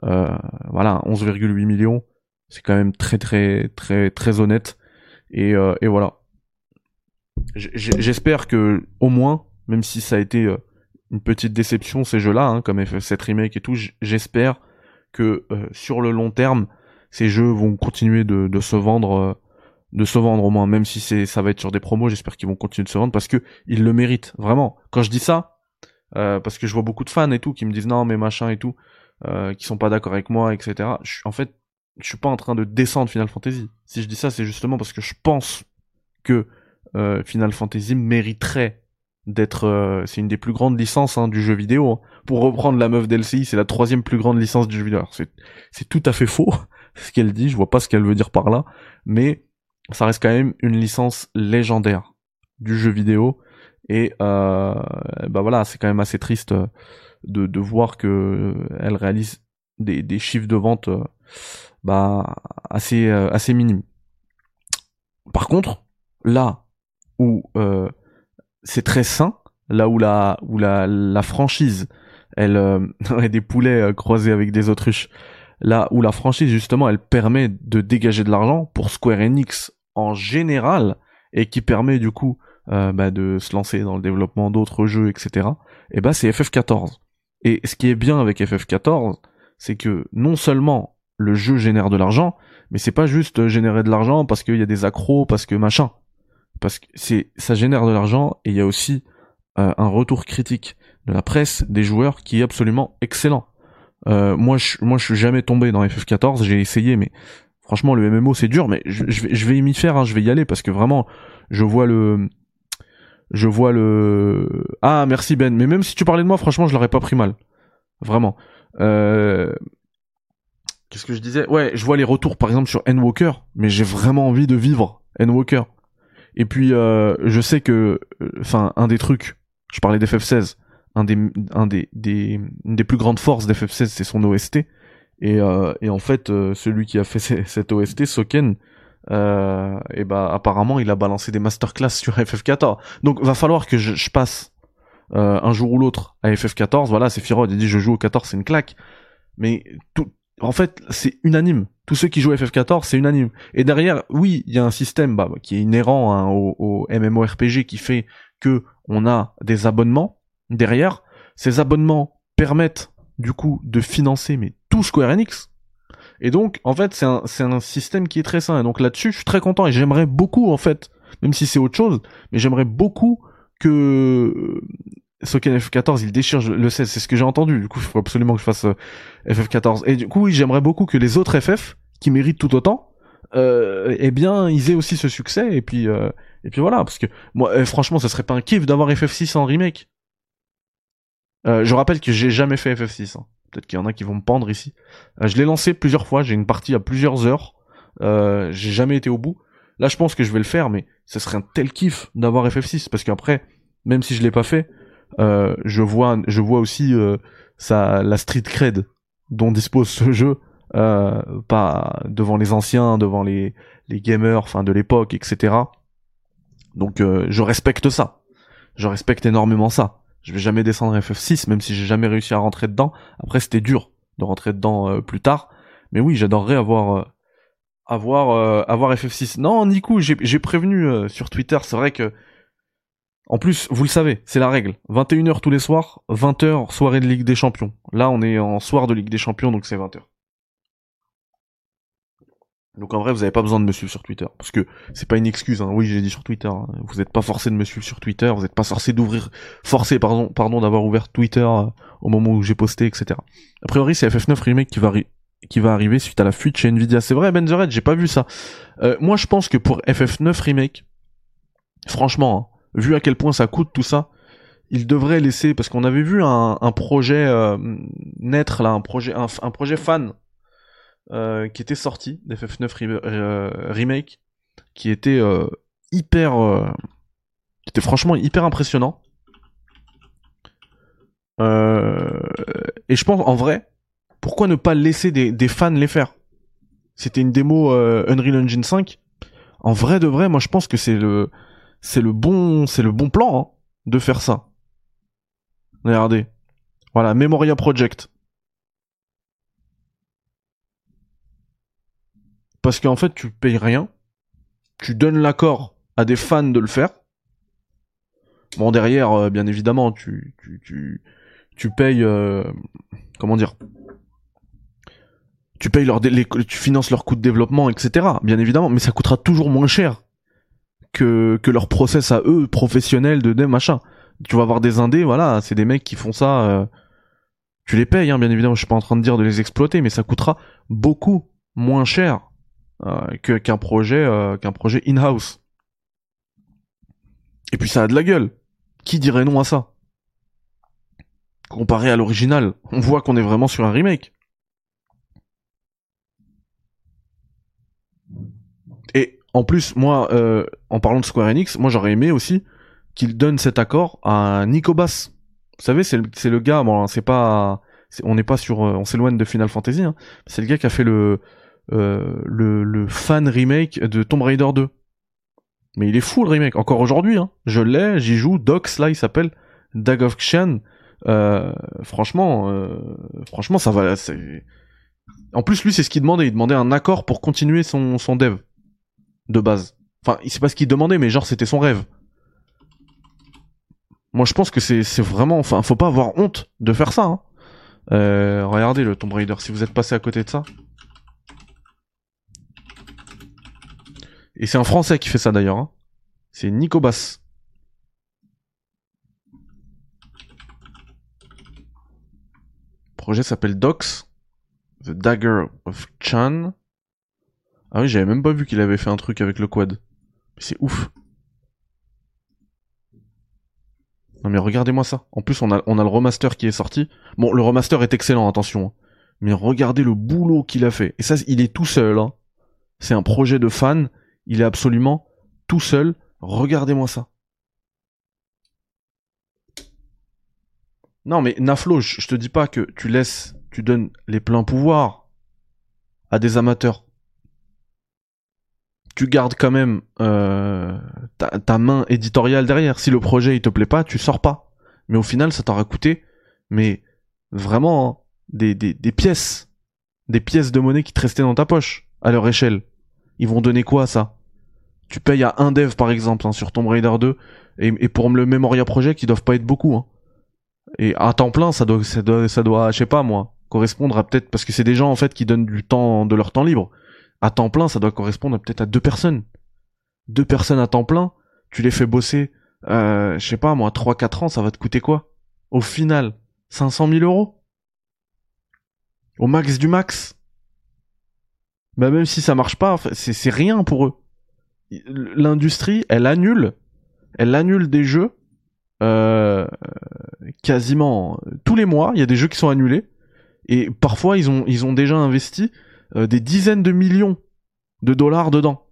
11,8 millions. C'est quand même très très très très honnête et voilà. J'espère que au moins, même si ça a été une petite déception ces jeux-là, comme FF7 Remake et tout, j'espère que sur le long terme, ces jeux vont continuer de se vendre au moins, même si ça va être sur des promos. J'espère qu'ils vont continuer de se vendre parce que ils le méritent vraiment. Quand je dis ça, parce que je vois beaucoup de fans et tout qui me disent non mais machin et tout, qui sont pas d'accord avec moi, etc. En fait, je suis pas en train de descendre Final Fantasy. Si je dis ça, c'est justement parce que je pense que Final Fantasy mériterait d'être... c'est une des plus grandes licences du jeu vidéo. Pour reprendre la meuf d'LCI, c'est la 3e plus grande licence du jeu vidéo. Alors, c'est tout à fait faux ce qu'elle dit, je vois pas ce qu'elle veut dire par là, mais ça reste quand même une licence légendaire du jeu vidéo. Et bah voilà, c'est quand même assez triste de voir que elle réalise des chiffres de vente bah assez minimes. Par contre, là où c'est très sain, là où la franchise, elle a des poulets croisés avec des autruches, là où la franchise justement elle permet de dégager de l'argent pour Square Enix en général et qui permet du coup bah, de se lancer dans le développement d'autres jeux, etc. Et bah c'est FF14. Et ce qui est bien avec FF14, c'est que non seulement le jeu génère de l'argent, mais c'est pas juste générer de l'argent parce qu'il y a des accros, parce que machin. Parce que ça génère de l'argent et il y a aussi un retour critique de la presse, des joueurs qui est absolument excellent. Moi je suis jamais tombé dans FF14, j'ai essayé, mais franchement le MMO c'est dur, mais je vais m'y faire, hein, je vais y aller parce que vraiment je vois le ah merci Ben, mais même si tu parlais de moi, franchement je l'aurais pas pris mal, vraiment. Qu'est-ce que je disais? Ouais, je vois les retours par exemple sur Endwalker, mais j'ai vraiment envie de vivre Endwalker. Et puis je sais que, enfin un des trucs, je parlais d'FF16, une des plus grandes forces d'FF16 c'est son OST. Et en fait celui qui a fait cette OST, Soken, et bah apparemment il a balancé des masterclass sur FF14. Donc va falloir que je passe un jour ou l'autre à FF14. Voilà, c'est Firod, il dit je joue au 14, c'est une claque. Mais tout, en fait, c'est unanime. Tous ceux qui jouent FF14, c'est unanime. Et derrière, oui, il y a un système bah, qui est inhérent hein, au MMORPG qui fait que on a des abonnements derrière. Ces abonnements permettent du coup de financer mais tout Square Enix. Et donc, en fait, c'est un système qui est très sain. Et donc là-dessus, je suis très content et j'aimerais beaucoup, en fait, même si c'est autre chose, mais j'aimerais beaucoup que Soken FF14 il déchire le 16, c'est ce que j'ai entendu. Du coup, il faut absolument que je fasse FF14. Et du coup, oui, j'aimerais beaucoup que les autres FF qui méritent tout autant, eh bien, ils aient aussi ce succès. Et puis voilà, parce que moi, franchement, ça serait pas un kiff d'avoir FF6 en remake. Je rappelle que j'ai jamais fait FF6. Hein. Peut-être qu'il y en a qui vont me pendre ici. Je l'ai lancé plusieurs fois. J'ai une partie à plusieurs heures. J'ai jamais été au bout. Là, je pense que je vais le faire, mais ce serait un tel kiff d'avoir FF6 parce qu'après, même si je l'ai pas fait, je vois aussi la street cred dont dispose ce jeu, pas devant les anciens, devant les gamers, enfin de l'époque, etc. Donc je respecte ça. Je respecte énormément ça. Je vais jamais descendre FF6, même si j'ai jamais réussi à rentrer dedans. Après, c'était dur de rentrer dedans plus tard. Mais oui, j'adorerais avoir FF6. Non, Nico, j'ai prévenu sur Twitter. C'est vrai que en plus, vous le savez, c'est la règle. 21h tous les soirs, 20h soirée de Ligue des Champions. Là, on est en soir de Ligue des Champions, donc c'est 20h. Donc en vrai, vous avez pas besoin de me suivre sur Twitter, parce que c'est pas une excuse. Hein. Oui, j'ai dit sur Twitter. Hein. Vous êtes pas forcé de me suivre sur Twitter. Vous êtes pas forcé, pardon, d'avoir ouvert Twitter au moment où j'ai posté, etc. A priori, c'est FF9 Remake qui va arriver suite à la fuite chez Nvidia. C'est vrai, Benzered, j'ai pas vu ça. Moi, je pense que pour FF9 Remake, franchement, hein, vu à quel point ça coûte tout ça, il devrait laisser, parce qu'on avait vu un projet naître là, un projet fan qui était sorti d'FF9 Remake, qui était qui était franchement hyper impressionnant. Et je pense en vrai, pourquoi ne pas laisser des fans les faire? C'était une démo Unreal Engine 5. En vrai de vrai, moi je pense que c'est le bon plan hein, de faire ça. Regardez, voilà, Memoria Project. Parce qu'en fait, tu payes rien, tu donnes l'accord à des fans de le faire. Bon, derrière, bien évidemment, tu payes, comment dire, tu payes tu finances leurs coûts de développement, etc. Bien évidemment, mais ça coûtera toujours moins cher que leur process à eux, professionnels de des machins. Tu vas avoir des indés, voilà, c'est des mecs qui font ça, tu les payes, hein, bien évidemment, je suis pas en train de dire de les exploiter, mais ça coûtera beaucoup moins cher qu'un projet in-house. Et puis ça a de la gueule. Qui dirait non à ça? Comparé à l'original, on voit qu'on est vraiment sur un remake. Et En plus, moi, en parlant de Square Enix, moi j'aurais aimé aussi qu'il donne cet accord à Nico Bass. Vous savez, c'est le gars, bon, c'est pas, on n'est pas sur, on s'éloigne de Final Fantasy, hein. C'est le gars qui a fait le fan remake de Tomb Raider 2. Mais il est fou le remake, encore aujourd'hui, hein. Je l'ai, j'y joue, Dox là il s'appelle, Dag of Xian. Franchement, ça va. En plus, lui, c'est ce qu'il demandait. Il demandait un accord pour continuer son dev de base. Enfin, c'est pas ce qu'il demandait, mais genre c'était son rêve. Moi, je pense que c'est vraiment. Enfin, faut pas avoir honte de faire ça. Hein. Regardez le Tomb Raider. Si vous êtes passé à côté de ça. Et c'est un Français qui fait ça d'ailleurs. Hein. C'est Nico Bass. Le projet s'appelle Dox. The Dagger of Chan. Ah oui, j'avais même pas vu qu'il avait fait un truc avec le quad. C'est ouf. Non mais regardez-moi ça. En plus, on a le remaster qui est sorti. Bon, le remaster est excellent, attention. Mais regardez le boulot qu'il a fait. Et ça, il est tout seul. Hein. C'est un projet de fan. Il est absolument tout seul. Regardez-moi ça. Non mais Naflo, je te dis pas que tu donnes les pleins pouvoirs à des amateurs. Tu gardes quand même ta main éditoriale derrière. Si le projet il te plaît pas, tu sors pas. Mais au final, ça t'aura coûté, mais vraiment hein, des pièces, des pièces de monnaie qui te restaient dans ta poche à leur échelle. Ils vont donner quoi ça? Tu payes à un dev par exemple hein, sur Tomb Raider 2 et pour le Memoria Project, ils doivent pas être beaucoup. Hein. Et à temps plein, ça doit, je sais pas moi, correspondre à peut-être parce que c'est des gens en fait qui donnent du temps de leur temps libre. À temps plein, ça doit correspondre peut-être à 2 personnes. 2 personnes à temps plein, tu les fais bosser, je sais pas moi, 3-4 ans, ça va te coûter quoi? Au final, 500 000 euros? Au max du max? Bah même si ça marche pas, c'est rien pour eux. L'industrie, elle annule des jeux quasiment tous les mois. Il y a des jeux qui sont annulés et parfois ils ont déjà investi des dizaines de millions de dollars dedans.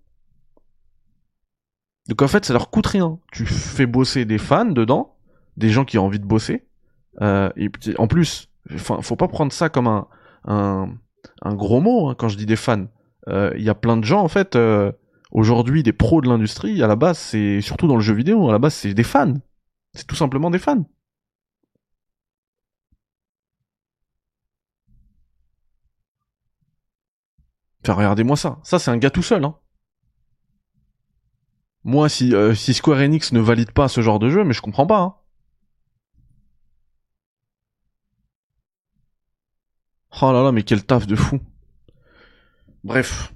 Donc en fait, ça leur coûte rien. Tu fais bosser des fans dedans, des gens qui ont envie de bosser. Et en plus, faut pas prendre ça comme un gros mot hein, quand je dis des fans. Il y a plein de gens en fait. Aujourd'hui, des pros de l'industrie, à la base, c'est surtout dans le jeu vidéo. À la base, c'est des fans. C'est tout simplement des fans. Enfin, regardez-moi ça. Ça, c'est un gars tout seul. Hein. Moi, si Square Enix ne valide pas ce genre de jeu, mais je comprends pas. Hein. Oh là là, mais quel taf de fou. Bref.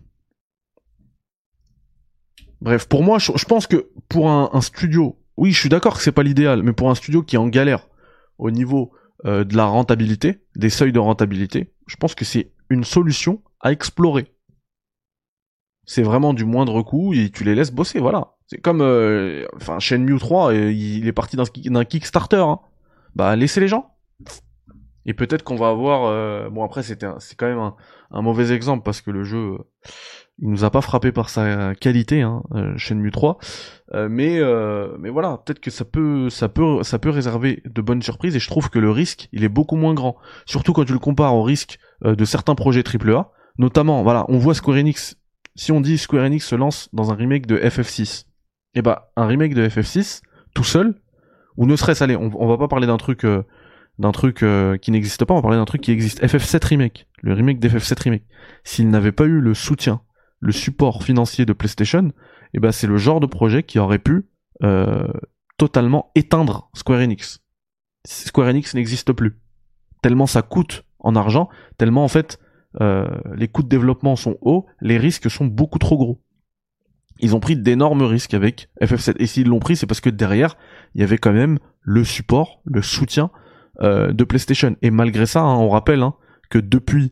Bref, pour moi, je pense que pour un studio, oui, je suis d'accord que c'est pas l'idéal, mais pour un studio qui est en galère au niveau de la rentabilité, des seuils de rentabilité, je pense que c'est une solution à explorer. C'est vraiment du moindre coût et tu les laisses bosser, voilà. C'est comme, Shenmue 3, il est parti d'un Kickstarter. Hein. Bah, laissez les gens. Et peut-être qu'on va avoir... bon, après, c'est quand même un mauvais exemple parce que le jeu, il nous a pas frappé par sa qualité, hein, Shenmue 3. Mais voilà, peut-être que ça peut réserver de bonnes surprises et je trouve que le risque, il est beaucoup moins grand. Surtout quand tu le compares au risque de certains projets AAA. Notamment, voilà, on voit Square Enix. Si on dit Square Enix se lance dans un remake de FF6, et bah, un remake de FF6, tout seul, ou ne serait-ce, allez, on va pas parler d'un truc qui n'existe pas, on va parler d'un truc qui existe. FF7 Remake, le remake d'FF7 Remake. S'il n'avait pas eu le soutien, le support financier de PlayStation, et ben c'est le genre de projet qui aurait pu totalement éteindre Square Enix. Square Enix n'existe plus. Tellement ça coûte en argent, tellement en fait les coûts de développement sont hauts, les risques sont beaucoup trop gros. Ils ont pris d'énormes risques avec FF7. Et s'ils l'ont pris, c'est parce que derrière, il y avait quand même le support, le soutien de PlayStation. Et malgré ça, hein, on rappelle hein, que depuis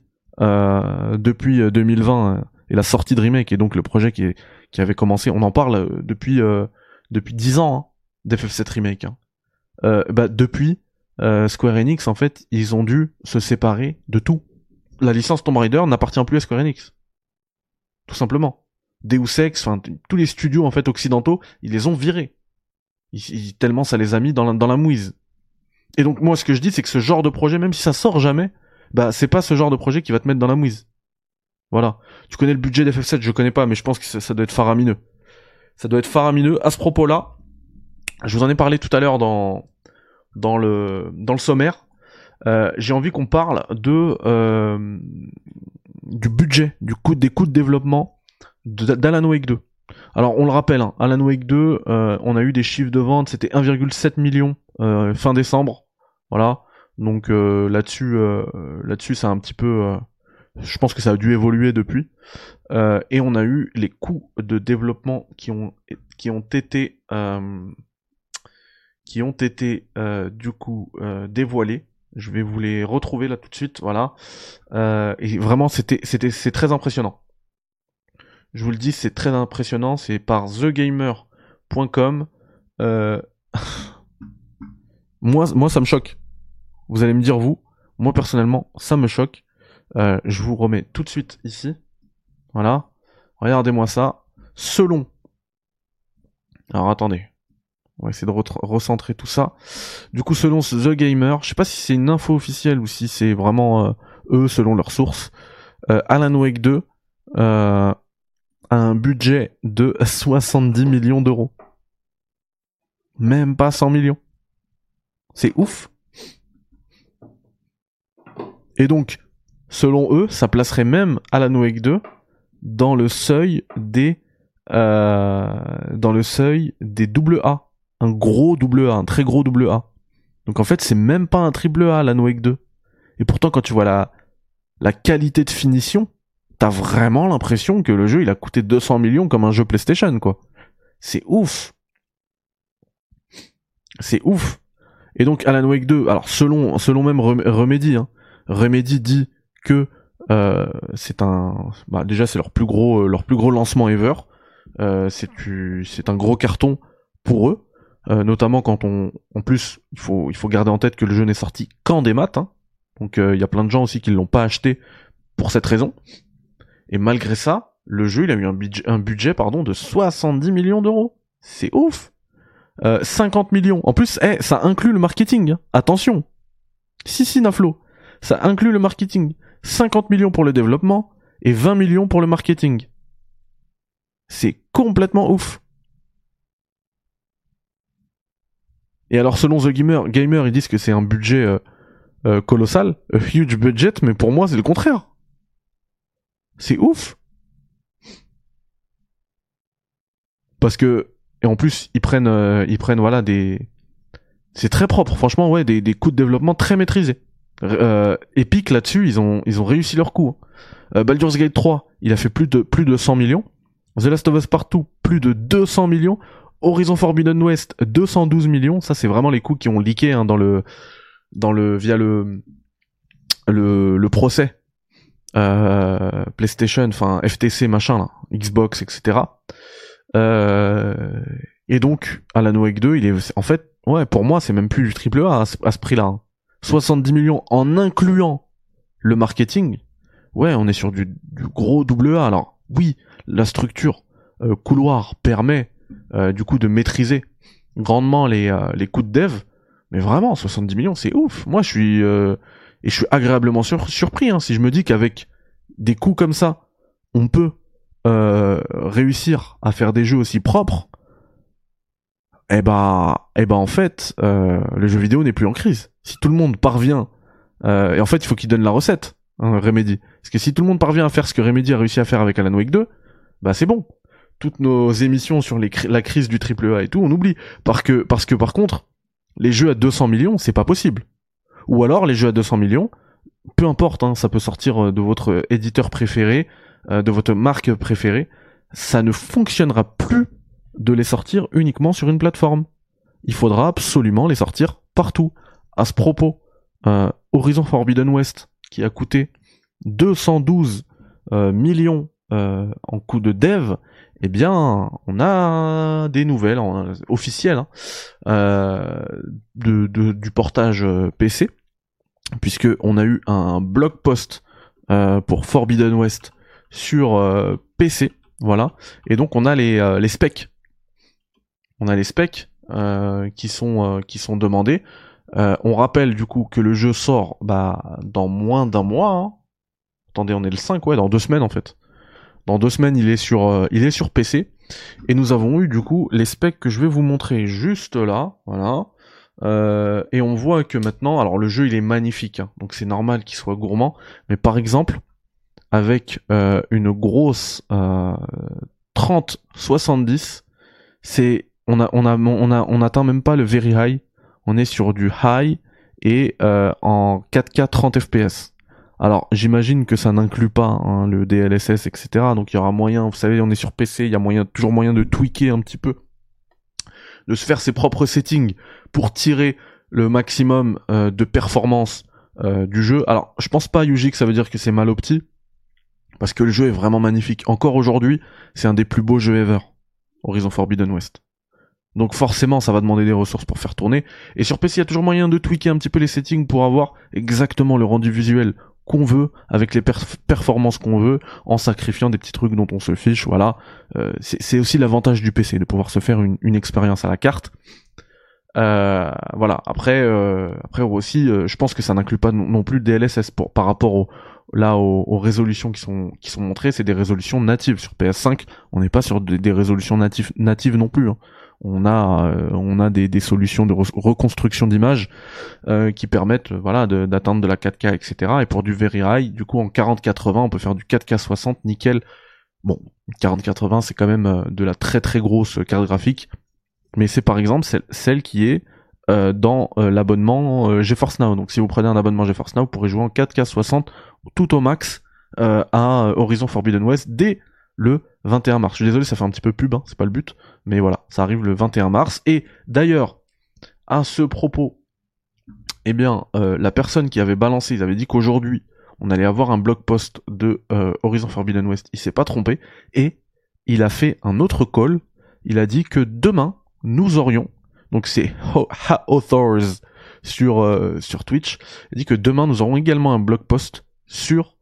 2020 et la sortie de Remake, et donc le projet qui avait commencé, on en parle depuis 10 ans hein, d'FF7 Remake. Hein. Depuis, Square Enix, en fait, ils ont dû se séparer de tout. La licence Tomb Raider n'appartient plus à Square Enix. Tout simplement. Deus Ex, enfin tous les studios en fait occidentaux, ils les ont virés. Tellement ça les a mis dans la mouise. Et donc moi ce que je dis c'est que ce genre de projet, même si ça sort jamais, bah c'est pas ce genre de projet qui va te mettre dans la mouise. Voilà. Tu connais le budget d'FF7, je connais pas, mais je pense que ça doit être faramineux. Ça doit être faramineux. À ce propos-là, je vous en ai parlé tout à l'heure dans le sommaire. J'ai envie qu'on parle du budget, des coûts de développement d'Alan Wake 2. Alors on le rappelle, hein, Alan Wake 2, on a eu des chiffres de vente, c'était 1,7 million fin décembre. Voilà. Donc là-dessus c'est un petit peu... je pense que ça a dû évoluer depuis. Et on a eu les coûts de développement qui ont été du coup dévoilés. Je vais vous les retrouver là tout de suite, voilà. Et vraiment c'est très impressionnant. Je vous le dis, c'est très impressionnant. C'est par thegamer.com. Moi, ça me choque. Vous allez me dire vous. Moi personnellement, ça me choque. Je vous remets tout de suite ici. Voilà. Regardez-moi ça. Selon... Alors attendez. On va essayer de recentrer tout ça. Du coup, selon The Gamer, je sais pas si c'est une info officielle ou si c'est vraiment eux, selon leurs sources, Alan Wake 2 a un budget de 70 millions d'euros. Même pas 100 millions. C'est ouf. Et donc, selon eux, ça placerait même Alan Wake 2 dans le seuil des double A. Un gros double A, un très gros double A. Donc en fait, c'est même pas un triple A, Alan Wake 2. Et pourtant, quand tu vois la qualité de finition, t'as vraiment l'impression que le jeu, il a coûté 200 millions comme un jeu PlayStation, quoi. C'est ouf. C'est ouf. Et donc, Alan Wake 2, alors selon même Remedy, hein, Remedy dit que c'est déjà c'est leur plus gros lancement ever. C'est un gros carton pour eux. Notamment quand en plus il faut garder en tête que le jeu n'est sorti qu'en démat, hein. Donc il y a plein de gens aussi qui l'ont pas acheté pour cette raison. Et malgré ça, le jeu il a eu un budget de 70 millions d'euros. C'est ouf. 50 millions. En plus, ça inclut le marketing. Hein. Attention. Si Naflo, ça inclut le marketing. 50 millions pour le développement et 20 millions pour le marketing. C'est complètement ouf. Et alors selon The Gamer, ils disent que c'est un budget colossal, a huge budget, mais pour moi c'est le contraire. C'est ouf. Parce que, et en plus ils prennent voilà c'est très propre, franchement, ouais, des coûts de développement très maîtrisés. Epic là-dessus, ils ont réussi leur coup. Baldur's Gate 3, il a fait plus de 100 millions. The Last of Us Part 2, plus de 200 millions. Horizon Forbidden West, 212 millions. Ça, c'est vraiment les coûts qui ont leaké hein, via le procès PlayStation, enfin FTC machin là, Xbox, etc. Et donc Alan Wake 2, il est en fait, ouais, pour moi, c'est même plus du triple A à ce prix-là. Hein. 70 millions en incluant le marketing. Ouais, on est sur du gros double A. Alors oui, la structure couloir permet du coup de maîtriser grandement les coûts de dev, mais vraiment 70 millions c'est ouf. Moi je suis agréablement surpris hein, si je me dis qu'avec des coûts comme ça on peut réussir à faire des jeux aussi propres. Et en fait le jeu vidéo n'est plus en crise. Si tout le monde parvient et en fait il faut qu'il donne la recette hein, Remedy, parce que si tout le monde parvient à faire ce que Remedy a réussi à faire avec Alan Wake 2, bah c'est bon. Toutes nos émissions sur la crise du AAA et tout, on oublie. Parce que par contre, les jeux à 200 millions, c'est pas possible. Ou alors, les jeux à 200 millions, peu importe, hein, ça peut sortir de votre éditeur préféré, de votre marque préférée, ça ne fonctionnera plus de les sortir uniquement sur une plateforme. Il faudra absolument les sortir partout. À ce propos, Horizon Forbidden West, qui a coûté 212 millions en coût de dev, eh bien, on a des nouvelles officielles hein, du portage PC, puisque on a eu un blog post pour Forbidden West sur PC, voilà. Et donc on a les specs. On a les specs qui sont demandés. On rappelle du coup que le jeu sort dans moins d'un mois. Hein. Attendez, on est le 5, ouais, dans 2 semaines en fait. Dans 2 semaines, il est sur PC. Et nous avons eu du coup les specs que je vais vous montrer juste là, voilà. Et on voit que maintenant, alors le jeu il est magnifique, hein, donc c'est normal qu'il soit gourmand. Mais par exemple, avec une grosse 3070, on atteint même pas le very high. On est sur du high et en 4K 30 FPS. Alors j'imagine que ça n'inclut pas hein, le DLSS, etc. Donc il y aura moyen, vous savez, on est sur PC, il y a toujours moyen de tweaker un petit peu, de se faire ses propres settings pour tirer le maximum de performance du jeu. Alors je pense pas Yuji que ça veut dire que c'est mal opti, parce que le jeu est vraiment magnifique. Encore aujourd'hui, c'est un des plus beaux jeux ever, Horizon Forbidden West. Donc forcément, ça va demander des ressources pour faire tourner. Et sur PC, il y a toujours moyen de tweaker un petit peu les settings pour avoir exactement le rendu visuel qu'on veut, avec les performances qu'on veut, en sacrifiant des petits trucs dont on se fiche, voilà. C'est aussi l'avantage du PC, de pouvoir se faire une expérience à la carte. Voilà. Après aussi, je pense que ça n'inclut pas non plus le DLSS par rapport aux résolutions qui sont montrées. C'est des résolutions natives. Sur PS5, on n'est pas sur des résolutions natives non plus. Hein. On a des solutions de reconstruction d'image qui permettent d'atteindre de la 4K, etc. Et pour du very high, du coup en 4080, on peut faire du 4K 60 nickel. Bon, 4080 c'est quand même de la très très grosse carte graphique, mais c'est par exemple celle qui est dans l'abonnement GeForce Now. Donc si vous prenez un abonnement GeForce Now, vous pourrez jouer en 4K 60 tout au max à Horizon Forbidden West dès le 21 mars. Je suis désolé, ça fait un petit peu pub, hein, c'est pas le but, mais voilà, ça arrive le 21 mars. Et d'ailleurs, à ce propos, eh bien, la personne qui avait balancé, ils avaient dit qu'aujourd'hui, on allait avoir un blog post de Horizon Forbidden West, il s'est pas trompé, et il a fait un autre call, il a dit que demain, nous aurions, donc c'est Authors sur Twitch, il dit que demain, nous aurons également un blog post sur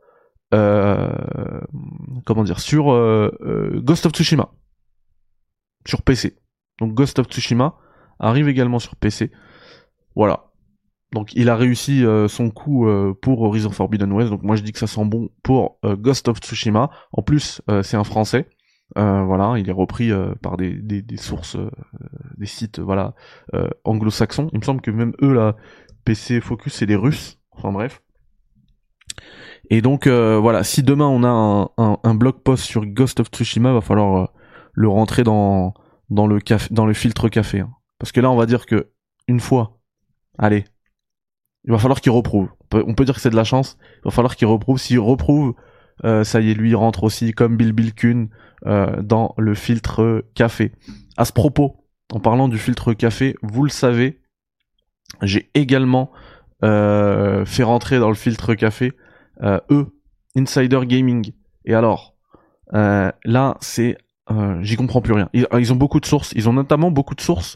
sur Ghost of Tsushima sur PC. Donc Ghost of Tsushima arrive également sur PC. Voilà. Donc il a réussi son coup pour Horizon Forbidden West. Donc moi je dis que ça sent bon pour Ghost of Tsushima. En plus c'est un français. Voilà, il est repris par des sources, des sites anglo-saxons. Il me semble que même eux là, PC Focus, c'est des Russes. Enfin bref. Et donc voilà, si demain on a un blog post sur Ghost of Tsushima, va falloir le rentrer dans le filtre café. Hein. Parce que là on va dire que une fois, allez, il va falloir qu'il reprouve. On peut dire que c'est de la chance, il va falloir qu'il reprouve. S'il reprouve, ça y est, lui il rentre aussi comme Bill Kuhn dans le filtre café. À ce propos, en parlant du filtre café, vous le savez, j'ai également fait rentrer dans le filtre café Insider Gaming. Et alors, là, j'y comprends plus rien. Ils ont beaucoup de sources. Ils ont notamment beaucoup de sources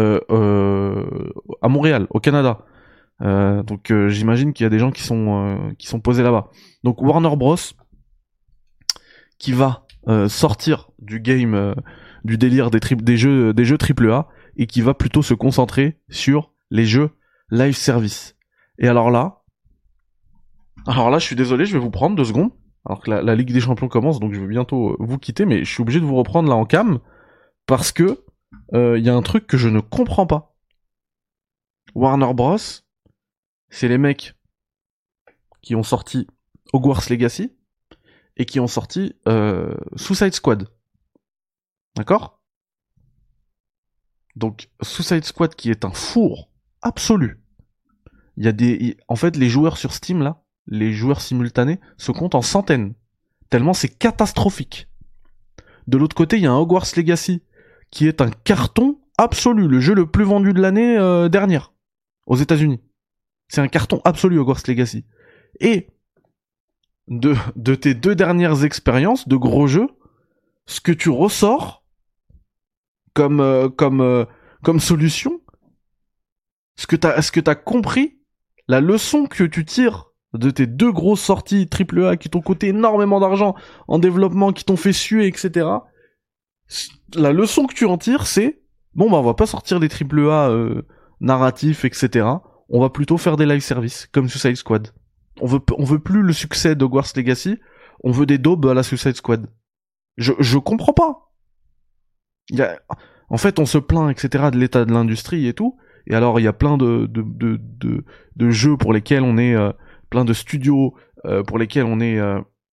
à Montréal, au Canada. Donc, j'imagine qu'il y a des gens qui sont posés là-bas. Donc, Warner Bros. Qui va sortir du game, du délire des jeux AAA et qui va plutôt se concentrer sur les jeux live service. Et alors là, je suis désolé, je vais vous prendre 2 secondes. Alors que la Ligue des Champions commence, donc je vais bientôt vous quitter, mais je suis obligé de vous reprendre là en cam, parce que y a un truc que je ne comprends pas. Warner Bros, c'est les mecs qui ont sorti Hogwarts Legacy, et qui ont sorti Suicide Squad. D'accord ? Donc, Suicide Squad qui est un four absolu. En fait, les joueurs sur Steam, là, les joueurs simultanés, se comptent en centaines. Tellement c'est catastrophique. De l'autre côté, il y a un Hogwarts Legacy, qui est un carton absolu. Le jeu le plus vendu de l'année dernière, aux États-Unis. C'est un carton absolu, Hogwarts Legacy. Et de tes 2 dernières expériences de gros jeux, ce que tu ressors comme solution, ce que t'as compris, la leçon que tu tires de tes 2 grosses sorties AAA qui t'ont coûté énormément d'argent en développement, qui t'ont fait suer, etc. La leçon que tu en tires, c'est bon bah on va pas sortir des AAA narratifs, etc. On va plutôt faire des live services comme Suicide Squad. On veut plus le succès d'Hogwarts Legacy, on veut des daubes à la Suicide Squad. Je comprends pas. En fait, on se plaint, etc. de l'état de l'industrie et tout. Et alors, il y a plein de jeux pour lesquels on est, plein de studios pour lesquels on est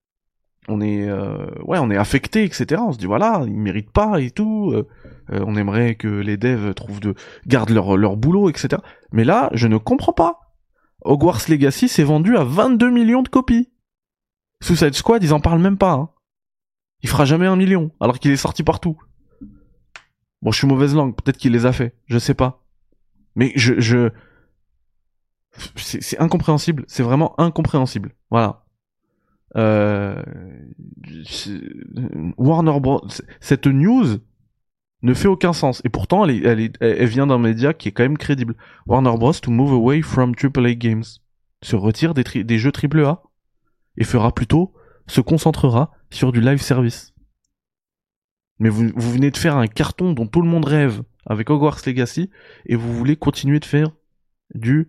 affecté, etc. On se dit voilà, ils méritent pas et tout. On aimerait que les devs gardent leur boulot, etc. Mais là, je ne comprends pas. Hogwarts Legacy s'est vendu à 22 millions de copies. Suicide Squad, ils en parlent même pas. Hein. Il fera jamais 1 million, alors qu'il est sorti partout. Bon, je suis mauvaise langue, peut-être qu'il les a fait, je sais pas. Mais c'est incompréhensible, c'est vraiment incompréhensible. Voilà. Warner Bros. Cette news ne fait aucun sens. Et pourtant, elle vient d'un média qui est quand même crédible. Warner Bros. To move away from AAA games. Se retire des jeux AAA et se concentrera sur du live service. Mais vous venez de faire un carton dont tout le monde rêve avec Hogwarts Legacy et vous voulez continuer de faire du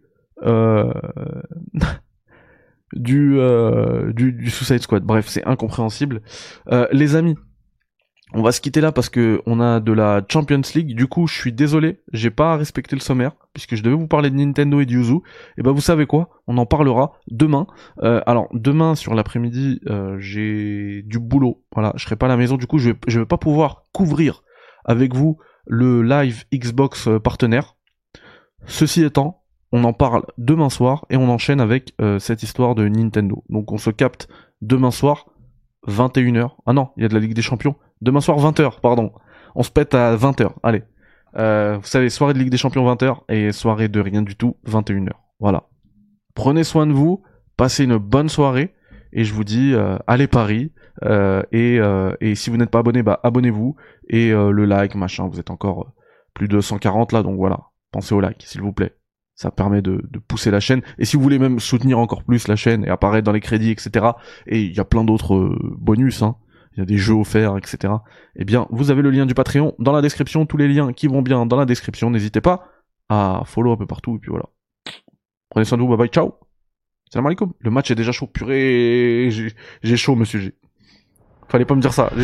Suicide Squad. Bref, c'est incompréhensible. Les amis, on va se quitter là parce que on a de la Champions League. Du coup, je suis désolé, j'ai pas respecté le sommaire puisque je devais vous parler de Nintendo et de Yuzu. Et ben vous savez quoi, on en parlera demain. Alors demain sur l'après-midi, j'ai du boulot. Voilà, je serai pas à la maison. Du coup, je vais pas pouvoir couvrir avec vous le live Xbox partenaire. Ceci étant, on en parle demain soir et on enchaîne avec cette histoire de Nintendo. Donc on se capte demain soir 21h. Ah non, il y a de la Ligue des Champions. Demain soir 20h, pardon. On se pète à 20h. Allez. Vous savez, soirée de Ligue des Champions 20h et soirée de rien du tout 21h. Voilà. Prenez soin de vous, passez une bonne soirée et je vous dis allez Paris et si vous n'êtes pas abonné, bah abonnez-vous et le like, machin, vous êtes encore plus de 140 là, donc voilà. Pensez au like, s'il vous plaît. Ça permet de pousser la chaîne. Et si vous voulez même soutenir encore plus la chaîne et apparaître dans les crédits, etc. Et il y a plein d'autres bonus, hein. Il y a des jeux offerts, etc. Eh bien, vous avez le lien du Patreon dans la description. Tous les liens qui vont bien dans la description. N'hésitez pas à follow un peu partout. Et puis voilà. Prenez soin de vous. Bye bye. Ciao. Salam alaikum. Le match est déjà chaud. Purée. J'ai chaud, monsieur G. Fallait pas me dire ça.